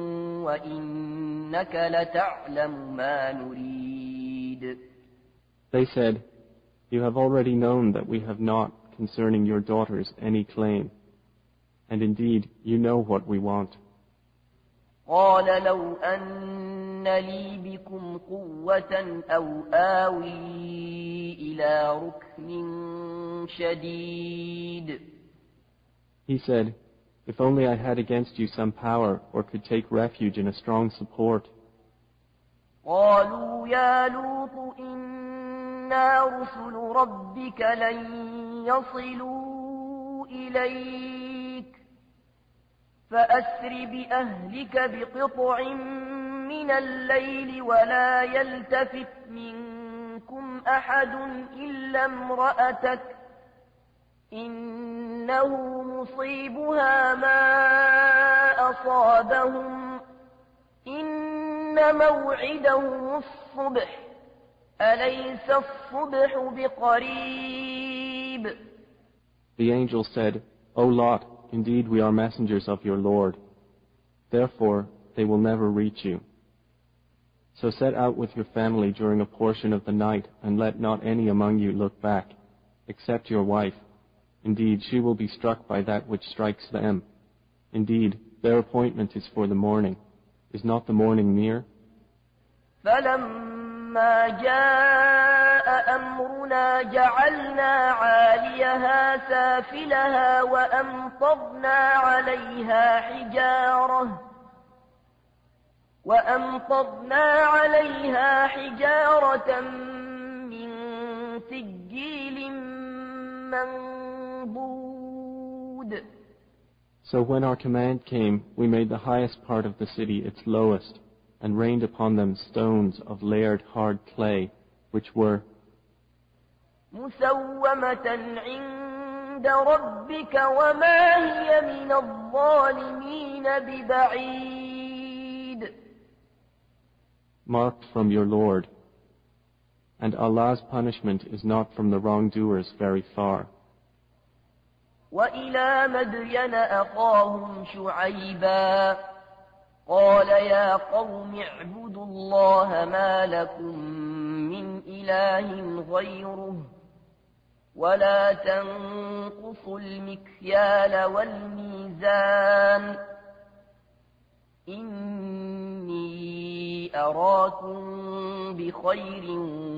Speaker 1: وإنك لتعلم ما نريد.
Speaker 2: They said, You have already known that we have not concerning your daughters any claim, and indeed you know what we want.
Speaker 1: قال لو أن لي بكم قوة أو آوي إلى ركن شديد.
Speaker 2: He said, If only I had against you some power or could take refuge in a strong support.
Speaker 1: قالوا يا لوط إنا رسل ربك لن يصلوا إليك فأسر بأهلك بقطع من الليل ولا يلتفت منكم أحد إلا امرأتك إنه مصيبها ما أصابهم إن موعدهم الصبح أليس الصبح بقريب.
Speaker 2: The angel said, O Lot, indeed we are messengers of your Lord. Therefore, they will never reach you. So set out with your family during a portion of the night, and let not any among you look back, except your wife. Indeed, she will be struck by that which strikes them. Indeed, their appointment is for the morning. Is not the morning near?
Speaker 1: فلما جاء أمرنا جعلنا عاليها سافلها وأمطرنا عليها حجارة وأمطرنا عليها حجارة من سجيل منضود.
Speaker 2: So when our command came, we made the highest part of the city its lowest, and rained upon them stones of layered hard clay, which were
Speaker 1: مسومة عند ربك وما هي من الظالمين ببعيد.
Speaker 2: marked from your Lord, and Allah's punishment is not from the wrongdoers very far.
Speaker 1: وإلى مدين أخاهم شعيبا قال يا قوم اعبدوا الله ما لكم من إله غيره ولا تنقصوا المكيال والميزان إني أراكم بخير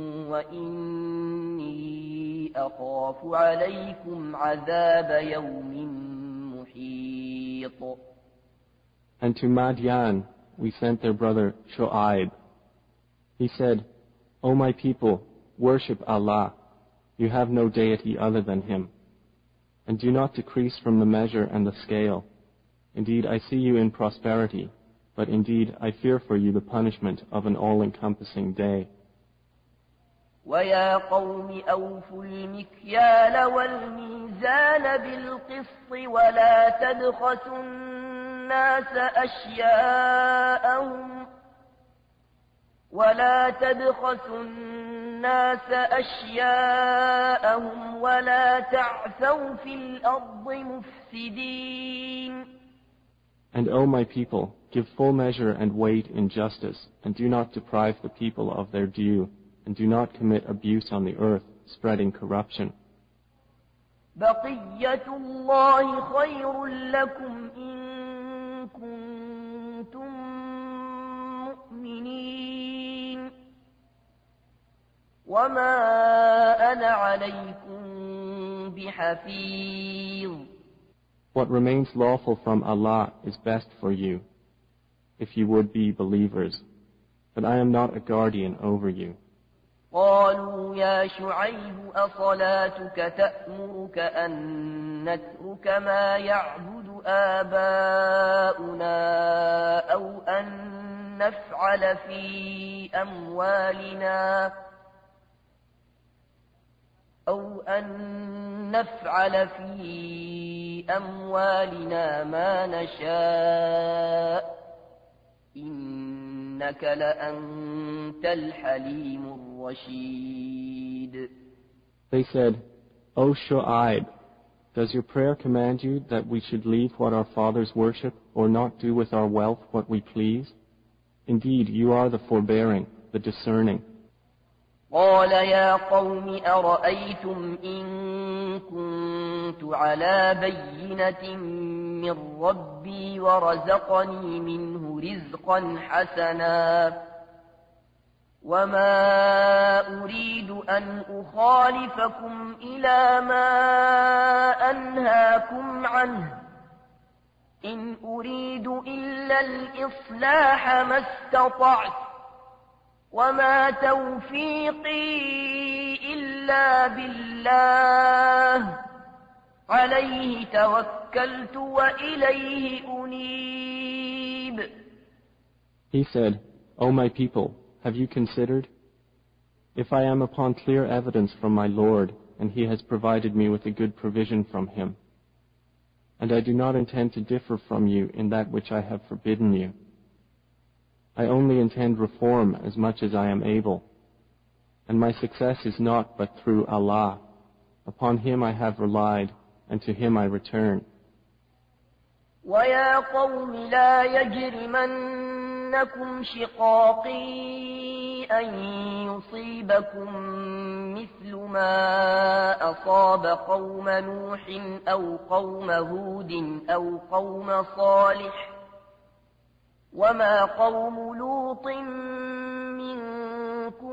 Speaker 1: وإني أخاف عليكم عذاب يوم محيط.
Speaker 2: And to Madian we sent their brother Shu'aib. He said, O my people, worship Allah. You have no deity other than Him. And do not decrease from the measure and the scale. Indeed, I see you in prosperity, but indeed I fear for you the punishment of an all-encompassing day.
Speaker 1: وَيَا قَوْمِ أَوْفُوا الْمِكْيَالَ وَالْمِيزَانَ بِالْقِسْطِ وَلَا تَبْخَسُوا النَّاسَ أَشْيَاءَهُمْ وَلَا تَبْخَسُوا النَّاسَ أَشْيَاءَهُمْ وَلَا تَعْثَوْا فِي الْأَرْضِ مُفْسِدِينَ.
Speaker 2: And O my people, give full measure and weight in justice, and do not deprive the people of their due, and do not commit abuse on the earth, spreading corruption.
Speaker 1: بَقِيَّةُ اللَّهِ خَيْرٌ لَكُمْ إِن كُنتُم مُّؤْمِنِينَ وَمَا أَنَا عَلَيْكُمْ بِحَفِيظٍ.
Speaker 2: What remains lawful from Allah is best for you, if you would be believers, but I am not a guardian over you.
Speaker 1: قالوا يا شعيب أصلاتك تأمرك أن نترك ما يعبد آباؤنا أو أن نفعل في أموالنا أو أن نفعل في أموالنا ما نشاء إنك لأنت الحليم الرشيد.
Speaker 2: They said, O Shu'aib, does your prayer command you that we should leave what our fathers worship or not do with our wealth what we please? Indeed, you are the forbearing, the discerning.
Speaker 1: قال يا قوم أرأيتم إن كنت على بينة من ربي ورزقني منه رزقا حسنا وما أريد أن أخالفكم إلى ما أنهاكم عنه إن أريد إلا الإصلاح ما استطعت وما توفيقي إلا بالله عليه توكلت وإليه أنيب.
Speaker 2: He said, O my people, have you considered? If I am upon clear evidence from my Lord, and He has provided me with a good provision from Him, and I do not intend to differ from you in that which I have forbidden you, I only intend reform as much as I am able, and my success is not but through Allah. Upon Him I have relied, and to Him I return.
Speaker 1: وَيَا قَوْمِ لَا يَجْرِمَنَّكُمْ شِقَاقِي أَن يُصِيبَكُم مِّثْلُ مَا أَصَابَ قَوْمَ نُوحٍ أَوْ قَوْمَ هُودٍ أَوْ قَوْمَ صَالِحٍ وَمَا قَوْمُ لُوطٍ مِّنكُم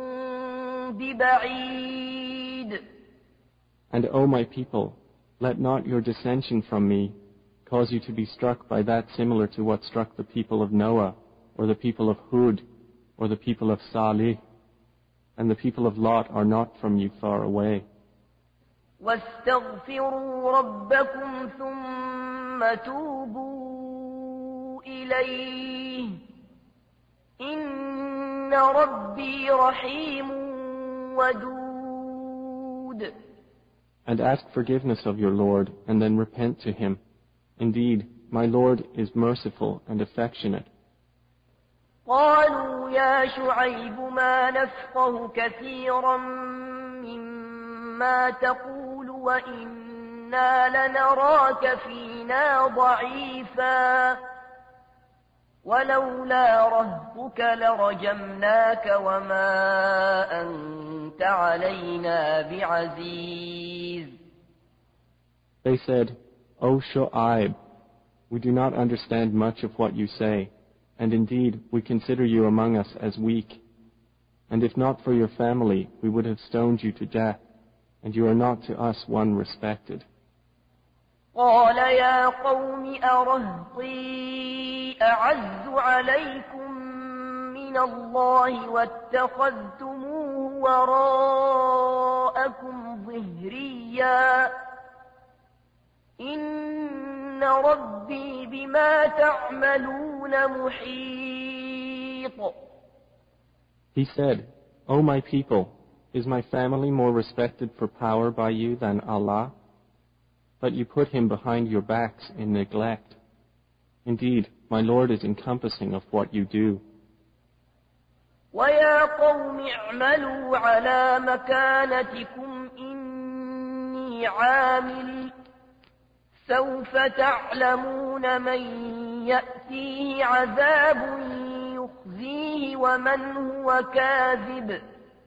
Speaker 1: بِبَعِيدٍ.
Speaker 2: And O my people, let not your dissension from me cause you to be struck by that similar to what struck the people of Noah, or the people of Hud, or the people of Salih, and the people of Lot are not from you far away.
Speaker 1: وَاسْتَغْفِرُوا رَبَّكُمْ ثُمَّ تُوبُوا إِلَيْهِ إِنَّ رَبِّي رَحِيمٌ وَدُودٌ.
Speaker 2: And ask forgiveness of your Lord, and then repent to Him. Indeed, my Lord is merciful and affectionate.
Speaker 1: قالوا يا شعيب ما نفقه كثيرا مما تقول وإنا إنا لنراك فينا ضعيفا ولولا رهطك لرجمناك وما أنت علينا بعزيز.
Speaker 2: They said, O Shu'aib, we do not understand much of what you say, and indeed we consider you among us as weak. And if not for your family, we would have stoned you to death, and you are not to us one respected.
Speaker 1: قال يا قوم أرهطي أعز عليكم من الله واتخذتموه وراءكم ظهريا إن ربي بما تعملون محيط.
Speaker 2: He said, O my people, is my family more respected for power by you than Allah? But you put him behind your backs in neglect. Indeed, my Lord is encompassing of what you do.
Speaker 1: وَيَا قَوْمِ اعْمَلُوا عَلَى مَكَانَتِكُمْ إِنِّي عَامِلٌ سَوْفَ تَعْلَمُونَ مَنْ يَأْتِيهِ عَذَابٌ يُخْزِيهِ وَمَنْ هُوَ كَاذِبٌ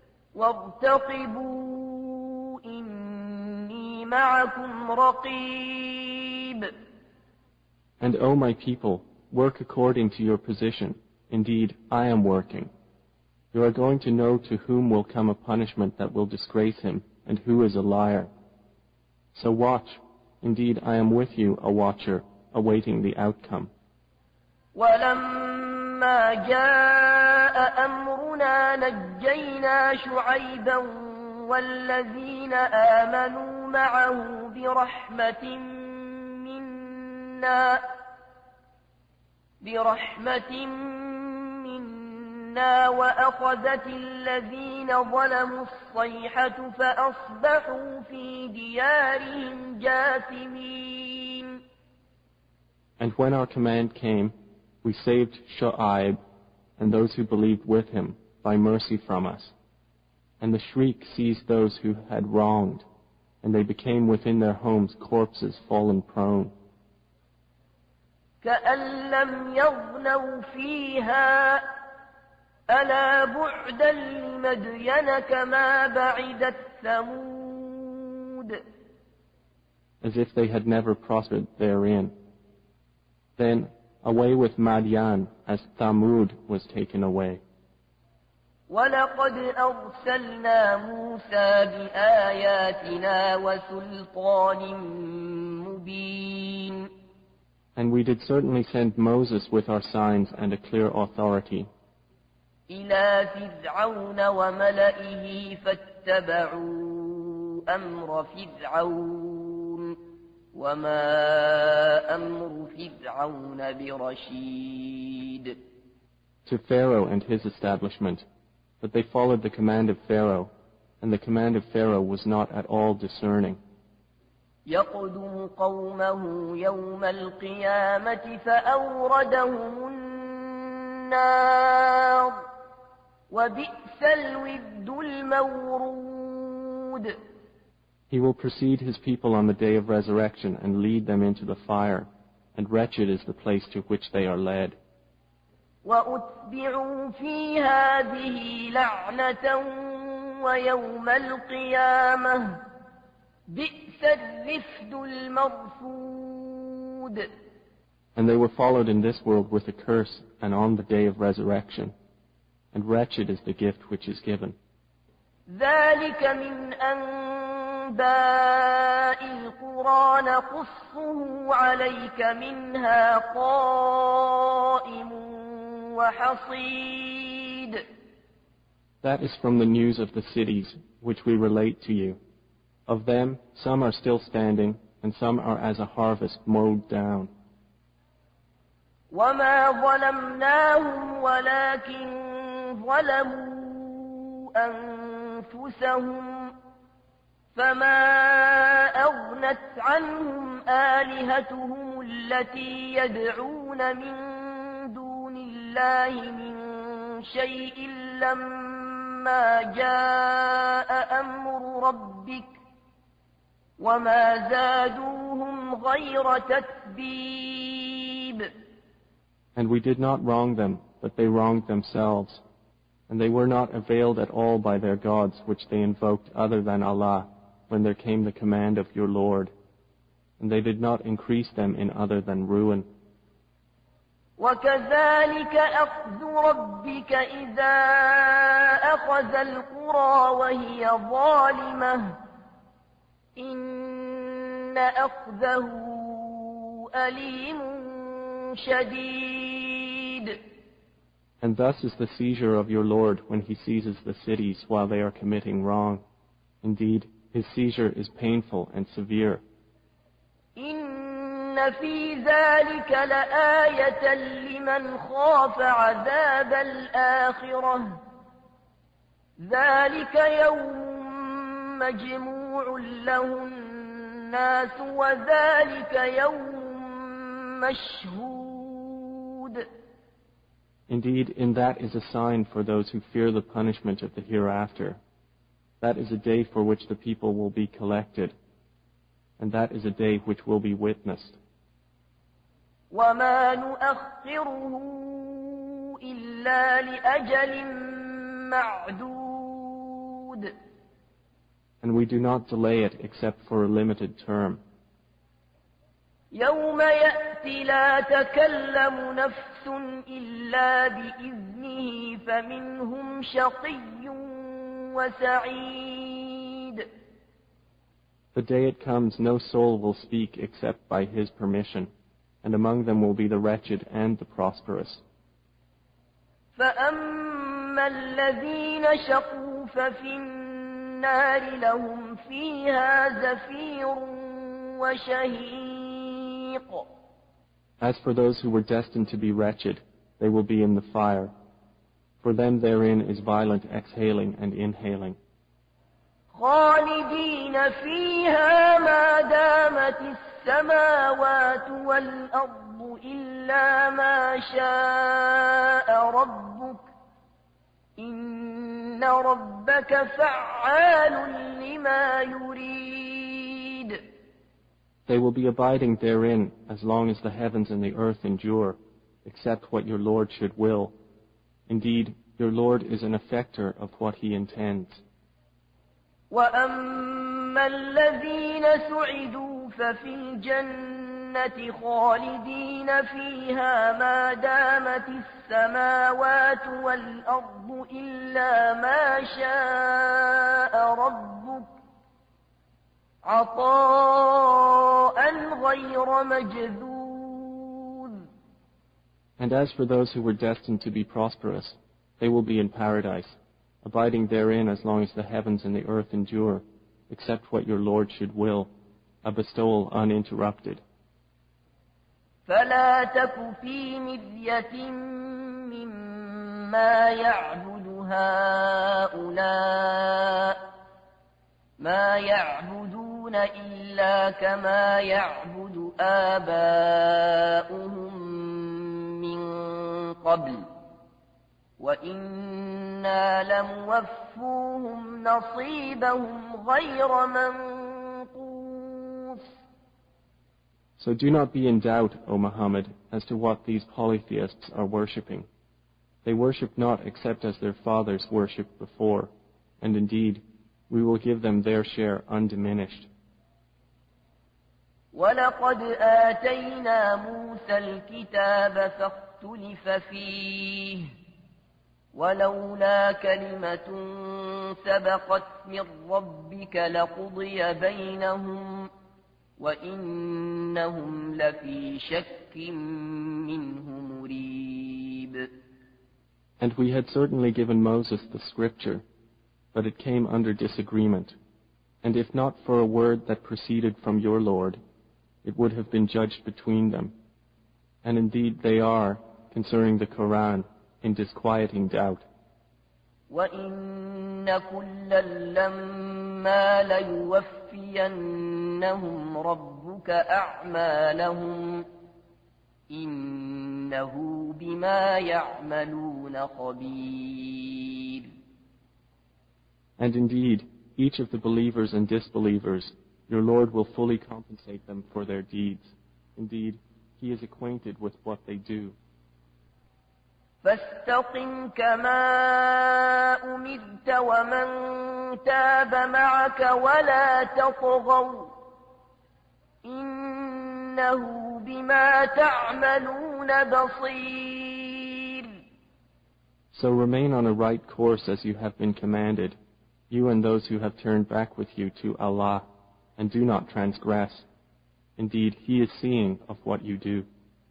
Speaker 1: وَارْتَقِبُوا إِنِّي مَعَكُمْ رَقِيبٌ.
Speaker 2: And O my people, work according to your position. Indeed, I am working. You are going to know to whom will come a punishment that will disgrace him, and who is a liar. So watch. Indeed, I am with you, a watcher, awaiting the outcome.
Speaker 1: وَلَمَّا جَاءَ أَمْرُنَا نَجَّيْنَا شُعَيْبًا وَالَّذِينَ آمَنُوا مَعَهُ بِرَحْمَةٍ مِنَّا بِرَحْمَةٍ مِنَّا وَأَخَذَتِ الَّذِينَ ظَلَمُوا الصَّيْحَةُ فَأَصْبَحُوا فِي دِيَارِهِمْ جَاثِمِينَ.
Speaker 2: And when our command came, we saved Shu'aib and those who believed with him by mercy from us. And the shriek seized those who had wronged, and they became within their homes corpses fallen prone.
Speaker 1: كَأَن لَّمْ يَغْنَوْا فِيهَا أَلَا بُعْدًا لِّمَدْيَنَ كَمَا بَعِدَتْ ثَمُودُ.
Speaker 2: As if they had never prospered therein. Then away with Madian as Thamud was taken away.
Speaker 1: وَلَقَدْ أَرْسَلْنَا مُوسَى بِآيَاتِنَا وَسُلْطَانٍ مُبِينٍ.
Speaker 2: And we did certainly send Moses with our signs and a clear authority.
Speaker 1: إِلَى فِرْعَوْنَ وَمَلَئِهِ فَاتَّبَعُوا أَمْرَ فِرْعَوْنَ وَمَا أَمْرُ فِرْعَوْنَ بِرَشِيدٍ.
Speaker 2: To Pharaoh and his establishment, but they followed the command of Pharaoh, and the command of Pharaoh was not at all discerning.
Speaker 1: يَقْدُمُ قَوْمَهُ يَوْمَ الْقِيَامَةِ فَأَوْرَدَهُمُ النَّارَ وَبِئْسَ الْوِرْدُ الْمَوْرُودُ.
Speaker 2: He will precede his people on the day of resurrection and lead them into the fire, and wretched is the place to which they are led.
Speaker 1: وَأُتْبِعُوا فِي هَٰذِهِ لَعْنَةً وَيَوْمَ الْقِيَامَةِ بِئْسَ الرِّفْدُ الْمَرْفُودُ.
Speaker 2: And they were followed in this world with a curse, and on the day of resurrection. And wretched is the gift which is given.
Speaker 1: ذَلِكَ مِنْ أَنْبَاءِ الْقُرَىٰ نَقُصُّهُ عَلَيْكَ مِنْهَا قَائِمٌ وَحَصِيدٌ.
Speaker 2: That is from the news of the cities, which we relate to you. Of them, some are still standing, and some are as a harvest mowed down.
Speaker 1: وَمَا ظَلَمْنَاهُمْ وَلَكِنْ ظَلَمُوا أَنفُسَهُمْ فَمَا أَغْنَتْ عَنْهُمْ آلِهَتُهُمُ الَّتِي يَدْعُونَ مِن دُونِ اللَّهِ مِن شَيْءٍ لَّمَّا جَاءَ أَمْرُ رَبِّكَ وما زادوهم غير تتبيب.
Speaker 2: And we did not wrong them, but they wronged themselves. And they were not availed at all by their gods which they invoked other than Allah when there came the command of your Lord. And they did not increase them in other than ruin.
Speaker 1: وكذلك أخذ ربك إذا أخذ القرى وهي ظالمة إن أخذه أليم شديد.
Speaker 2: And thus is the seizure of your Lord when he seizes the cities while they are committing wrong. Indeed, his seizure is painful and severe.
Speaker 1: إن في ذلك لآية لمن خاف عذاب الآخرة ذلك يوم مجموع له الناس وذلك يوم مشهود.
Speaker 2: Indeed, in that is a sign for those who fear the punishment of the hereafter. That is a day for which the people will be collected, and that is a day which will be witnessed.
Speaker 1: وما نؤخره إلا لأجل معدود.
Speaker 2: And we do not delay it except for a limited term.
Speaker 1: يوم يأتي لا تكلم نفس إلا بإذنه فمنهم شقي وسعيد.
Speaker 2: The day it comes, no soul will speak except by his permission, and among them will be the wretched and the prosperous.
Speaker 1: فأما الذين شقوا ففي النار لهم فيها زفير وشهيق.
Speaker 2: As for those who were destined to be wretched, they will be in the fire. For them therein is violent exhaling and inhaling.
Speaker 1: خالدين فيها ما دامت السماوات والأرض إلا ما شاء ربك إن ربك فعال لما يريد.
Speaker 2: They will be abiding therein as long as the heavens and the earth endure, except what your Lord should will. Indeed, your Lord is an effector of what he intends.
Speaker 1: وَأَمَّا الَّذِينَ سُعِدُوا فَفِي الْجَنَّةِ خَالِدِينَ فِيهَا مَا دَامَتِ السَّمَاوَاتُ وَالْأَرْضُ إِلَّا مَا شَاءَ رَبُّكَ عَطَاءً غَيْرَ مَجْذُوذٍ.
Speaker 2: And as for those who were destined to be prosperous, they will be in paradise, abiding therein as long as the heavens and the earth endure, except what your Lord should will, a bestowal uninterrupted.
Speaker 1: فلا تك في مرية مما يعبد هؤلاء ما يعبدون إلا كما يعبد آباؤهم من قبل وإنا لموفوهم نصيبهم غير منقوص.
Speaker 2: So do not be in doubt, O Muhammad, as to what these polytheists are worshipping. They worship not except as their fathers worshipped before, and indeed, we will give them their share undiminished.
Speaker 1: وَلَقَدْ آتَيْنَا مُوسَى الْكِتَابَ فَاخْتُلِفَ فِيهِ وَلَوْلَا كَلِمَةٌ سَبَقَتْ مِنْ رَبِّكَ لَقُضِيَ بَيْنَهُمْ وَإِنَّهُمْ لَفِي شَكٍّ مِّنْهُ مُرِيبٍ.
Speaker 2: And we had certainly given Moses the scripture, but it came under disagreement. And if not for a word that proceeded from your Lord, it would have been judged between them. And indeed they are, concerning the Quran, in disquieting doubt.
Speaker 1: وَإِنَّ كُلًّا لَمَّا لَيُوَفِّيَنَّهُمْ رَبُّكَ أَعْمَالَهُمْ إِنَّهُ بِمَا يَعْمَلُونَ خَبِيرٌ.
Speaker 2: And indeed, each of the believers and disbelievers, Your Lord will fully compensate them for their deeds. Indeed, He is acquainted with what they do.
Speaker 1: فاستقم كما أمرت ومن تاب معك ولا تطغوا إنه بما تعملون بصير.
Speaker 2: So remain on a right course as you have been commanded, you and those who have turned back with you to Allah, and do not transgress. Indeed, He is seeing of what you do.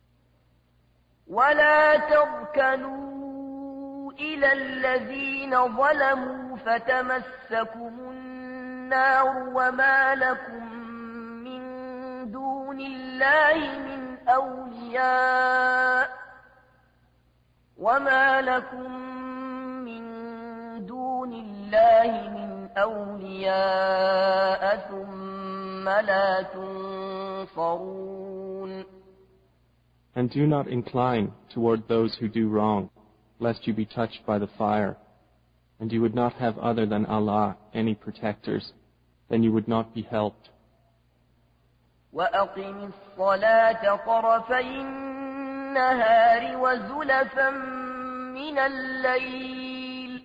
Speaker 1: ولا تركنوا إلى الذين ظلموا فتمسكم النار وما لكم من دون الله من أولياء وما لكم من دون الله من أولياء ثم لا تنصرون.
Speaker 2: And do not incline toward those who do wrong, lest you be touched by the fire. And you would not have other than Allah any protectors, then you would not be helped.
Speaker 1: وَأَقِمِ الصَّلَاةَ طَرَفَيِ النَّهَارِ وَزُلَفًا مِّنَ اللَّيْلِ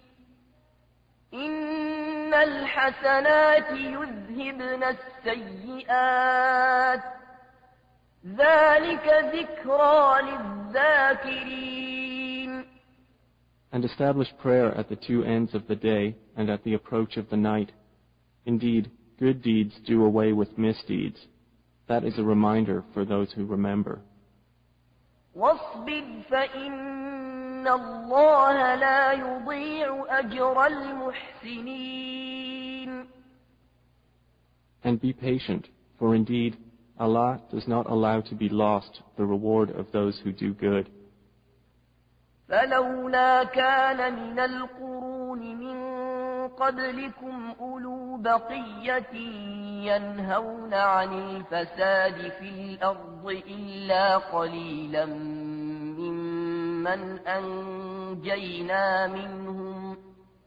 Speaker 1: إِنَّ الْحَسَنَاتِ يُذْهِبْنَ السَّيِّئَاتِ ذَلِكَ ذِكْرَى لِلذَّاكِرِينَ.
Speaker 2: And establish prayer at the two ends of the day and at the approach of the night. Indeed, good deeds do away with misdeeds. That is a reminder for those who remember.
Speaker 1: وَاصْبِرْ فَإِنَّ اللَّهَ لَا يُضِيعُ أَجْرَ الْمُحْسِنِينَ.
Speaker 2: And be patient, for indeed, Allah does not allow to be lost the reward of those who do good.
Speaker 1: فَلَوْلَا كَانَ مِنَ الْقُرُونِ مِنْ قَبْلِكُمْ أُولُو بَقِيَّةٍ يَنْهَوْنَ عَنِ الْفَسَادِ فِي الْأَرْضِ إِلَّا قَلِيلًا مِّمَّنْ أَنْجَيْنَا مِنْهُمْ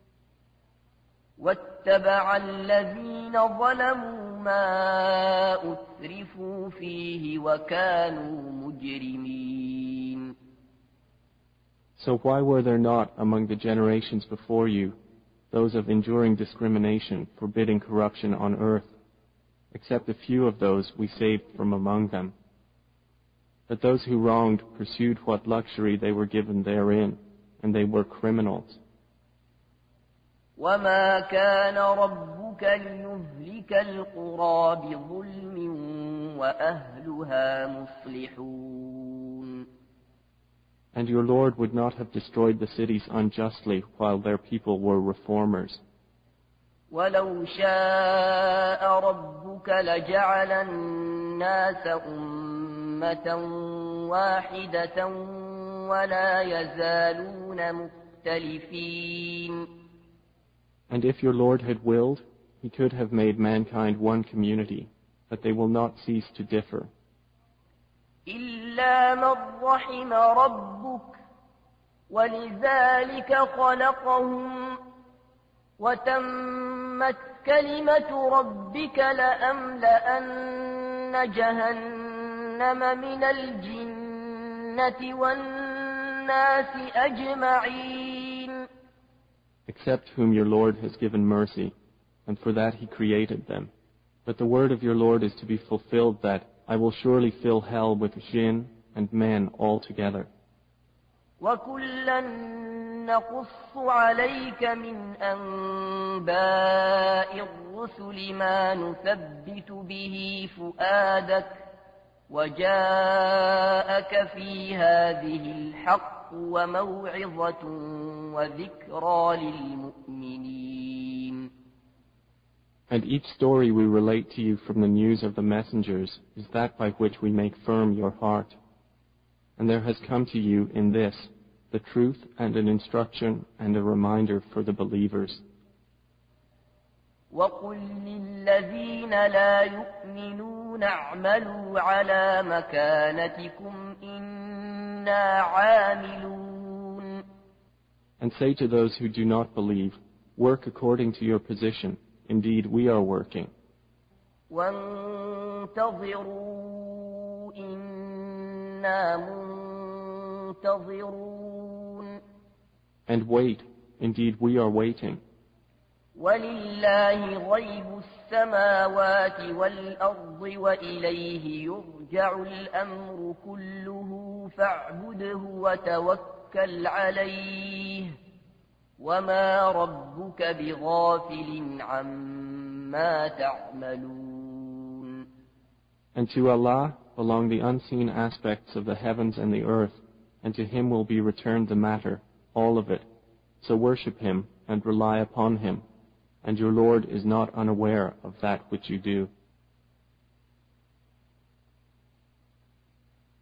Speaker 1: وَاتَّبَعَ الَّذِينَ ظَلَمُوا مَا أُتْرِفُوا فِيهِ وَكَانُوا مُجْرِمِينَ.
Speaker 2: So why were there not among the generations before you those of enduring discrimination, forbidding corruption on earth, except a few of those we saved from among them? But those who wronged pursued what luxury they were given therein, and they were criminals.
Speaker 1: وَمَا كَانَ رَبُّكَ لِيُهْلِكَ الْقُرَى بِظُلْمٍ وَأَهْلُهَا مُصْلِحُونَ.
Speaker 2: And your Lord would not have destroyed the cities unjustly while their people were reformers.
Speaker 1: وَلَوْ شَاءَ رَبُّكَ لَجَعَلَ النَّاسَ أُمَّةً وَاحِدَةً وَلَا يَزَالُونَ مُخْتَلِفِينَ.
Speaker 2: And if your Lord had willed, He could have made mankind one community, but they will not cease to differ.
Speaker 1: إِلَّا مَنْ رَحِمَ رَبُّكَ وَلِذَلِكَ خَلَقَهُمْ وَتَمَّتْ كَلِمَةُ رَبِّكَ لَأَمْلَأَنَّ جَهَنَّمَ مِنَ الْجِنَّةِ وَالنَّاسِ أَجْمَعِينَ.
Speaker 2: Except whom your Lord has given mercy, and for that He created them. But the word of your Lord is to be fulfilled that I will surely fill hell with jinn and men altogether.
Speaker 1: وَكُلًّا نَقُصُّ عَلَيْكَ مِنْ أَنْبَاءِ الرُّسُلِ مَا نُثَبِّتُ بِهِ فُؤَادَكَ وَجَاءَكَ فِي هَذِهِ الْحَقُّ وَمَوْعِظَةٌ وَذِكْرَى لِلْمُؤْمِنِينَ.
Speaker 2: And each story we relate to you from the news of the messengers is that by which we make firm your heart. And there has come to you in this the truth and an instruction and a reminder for the believers.
Speaker 1: وَقُلْ لِلَّذِينَ لَا يُؤْمِنُونَ اعْمَلُوا عَلَى مَكَانَتِكُمْ إِنَّا عَامِلُونَ.
Speaker 2: And say to those who do not believe, work according to your position. Indeed, we are working.
Speaker 1: وانتظروا إنا منتظرون.
Speaker 2: And wait, indeed we are waiting.
Speaker 1: ولله غيب السماوات والأرض وإليه يرجع الأمر كله فاعبده وتوكل عليه وما ربك بغافل عما تعملون.
Speaker 2: And to Allah belong the unseen aspects of the heavens and the earth, and to Him will be returned the matter, all of it. So worship Him and rely upon Him, and your Lord is not unaware of that which you do.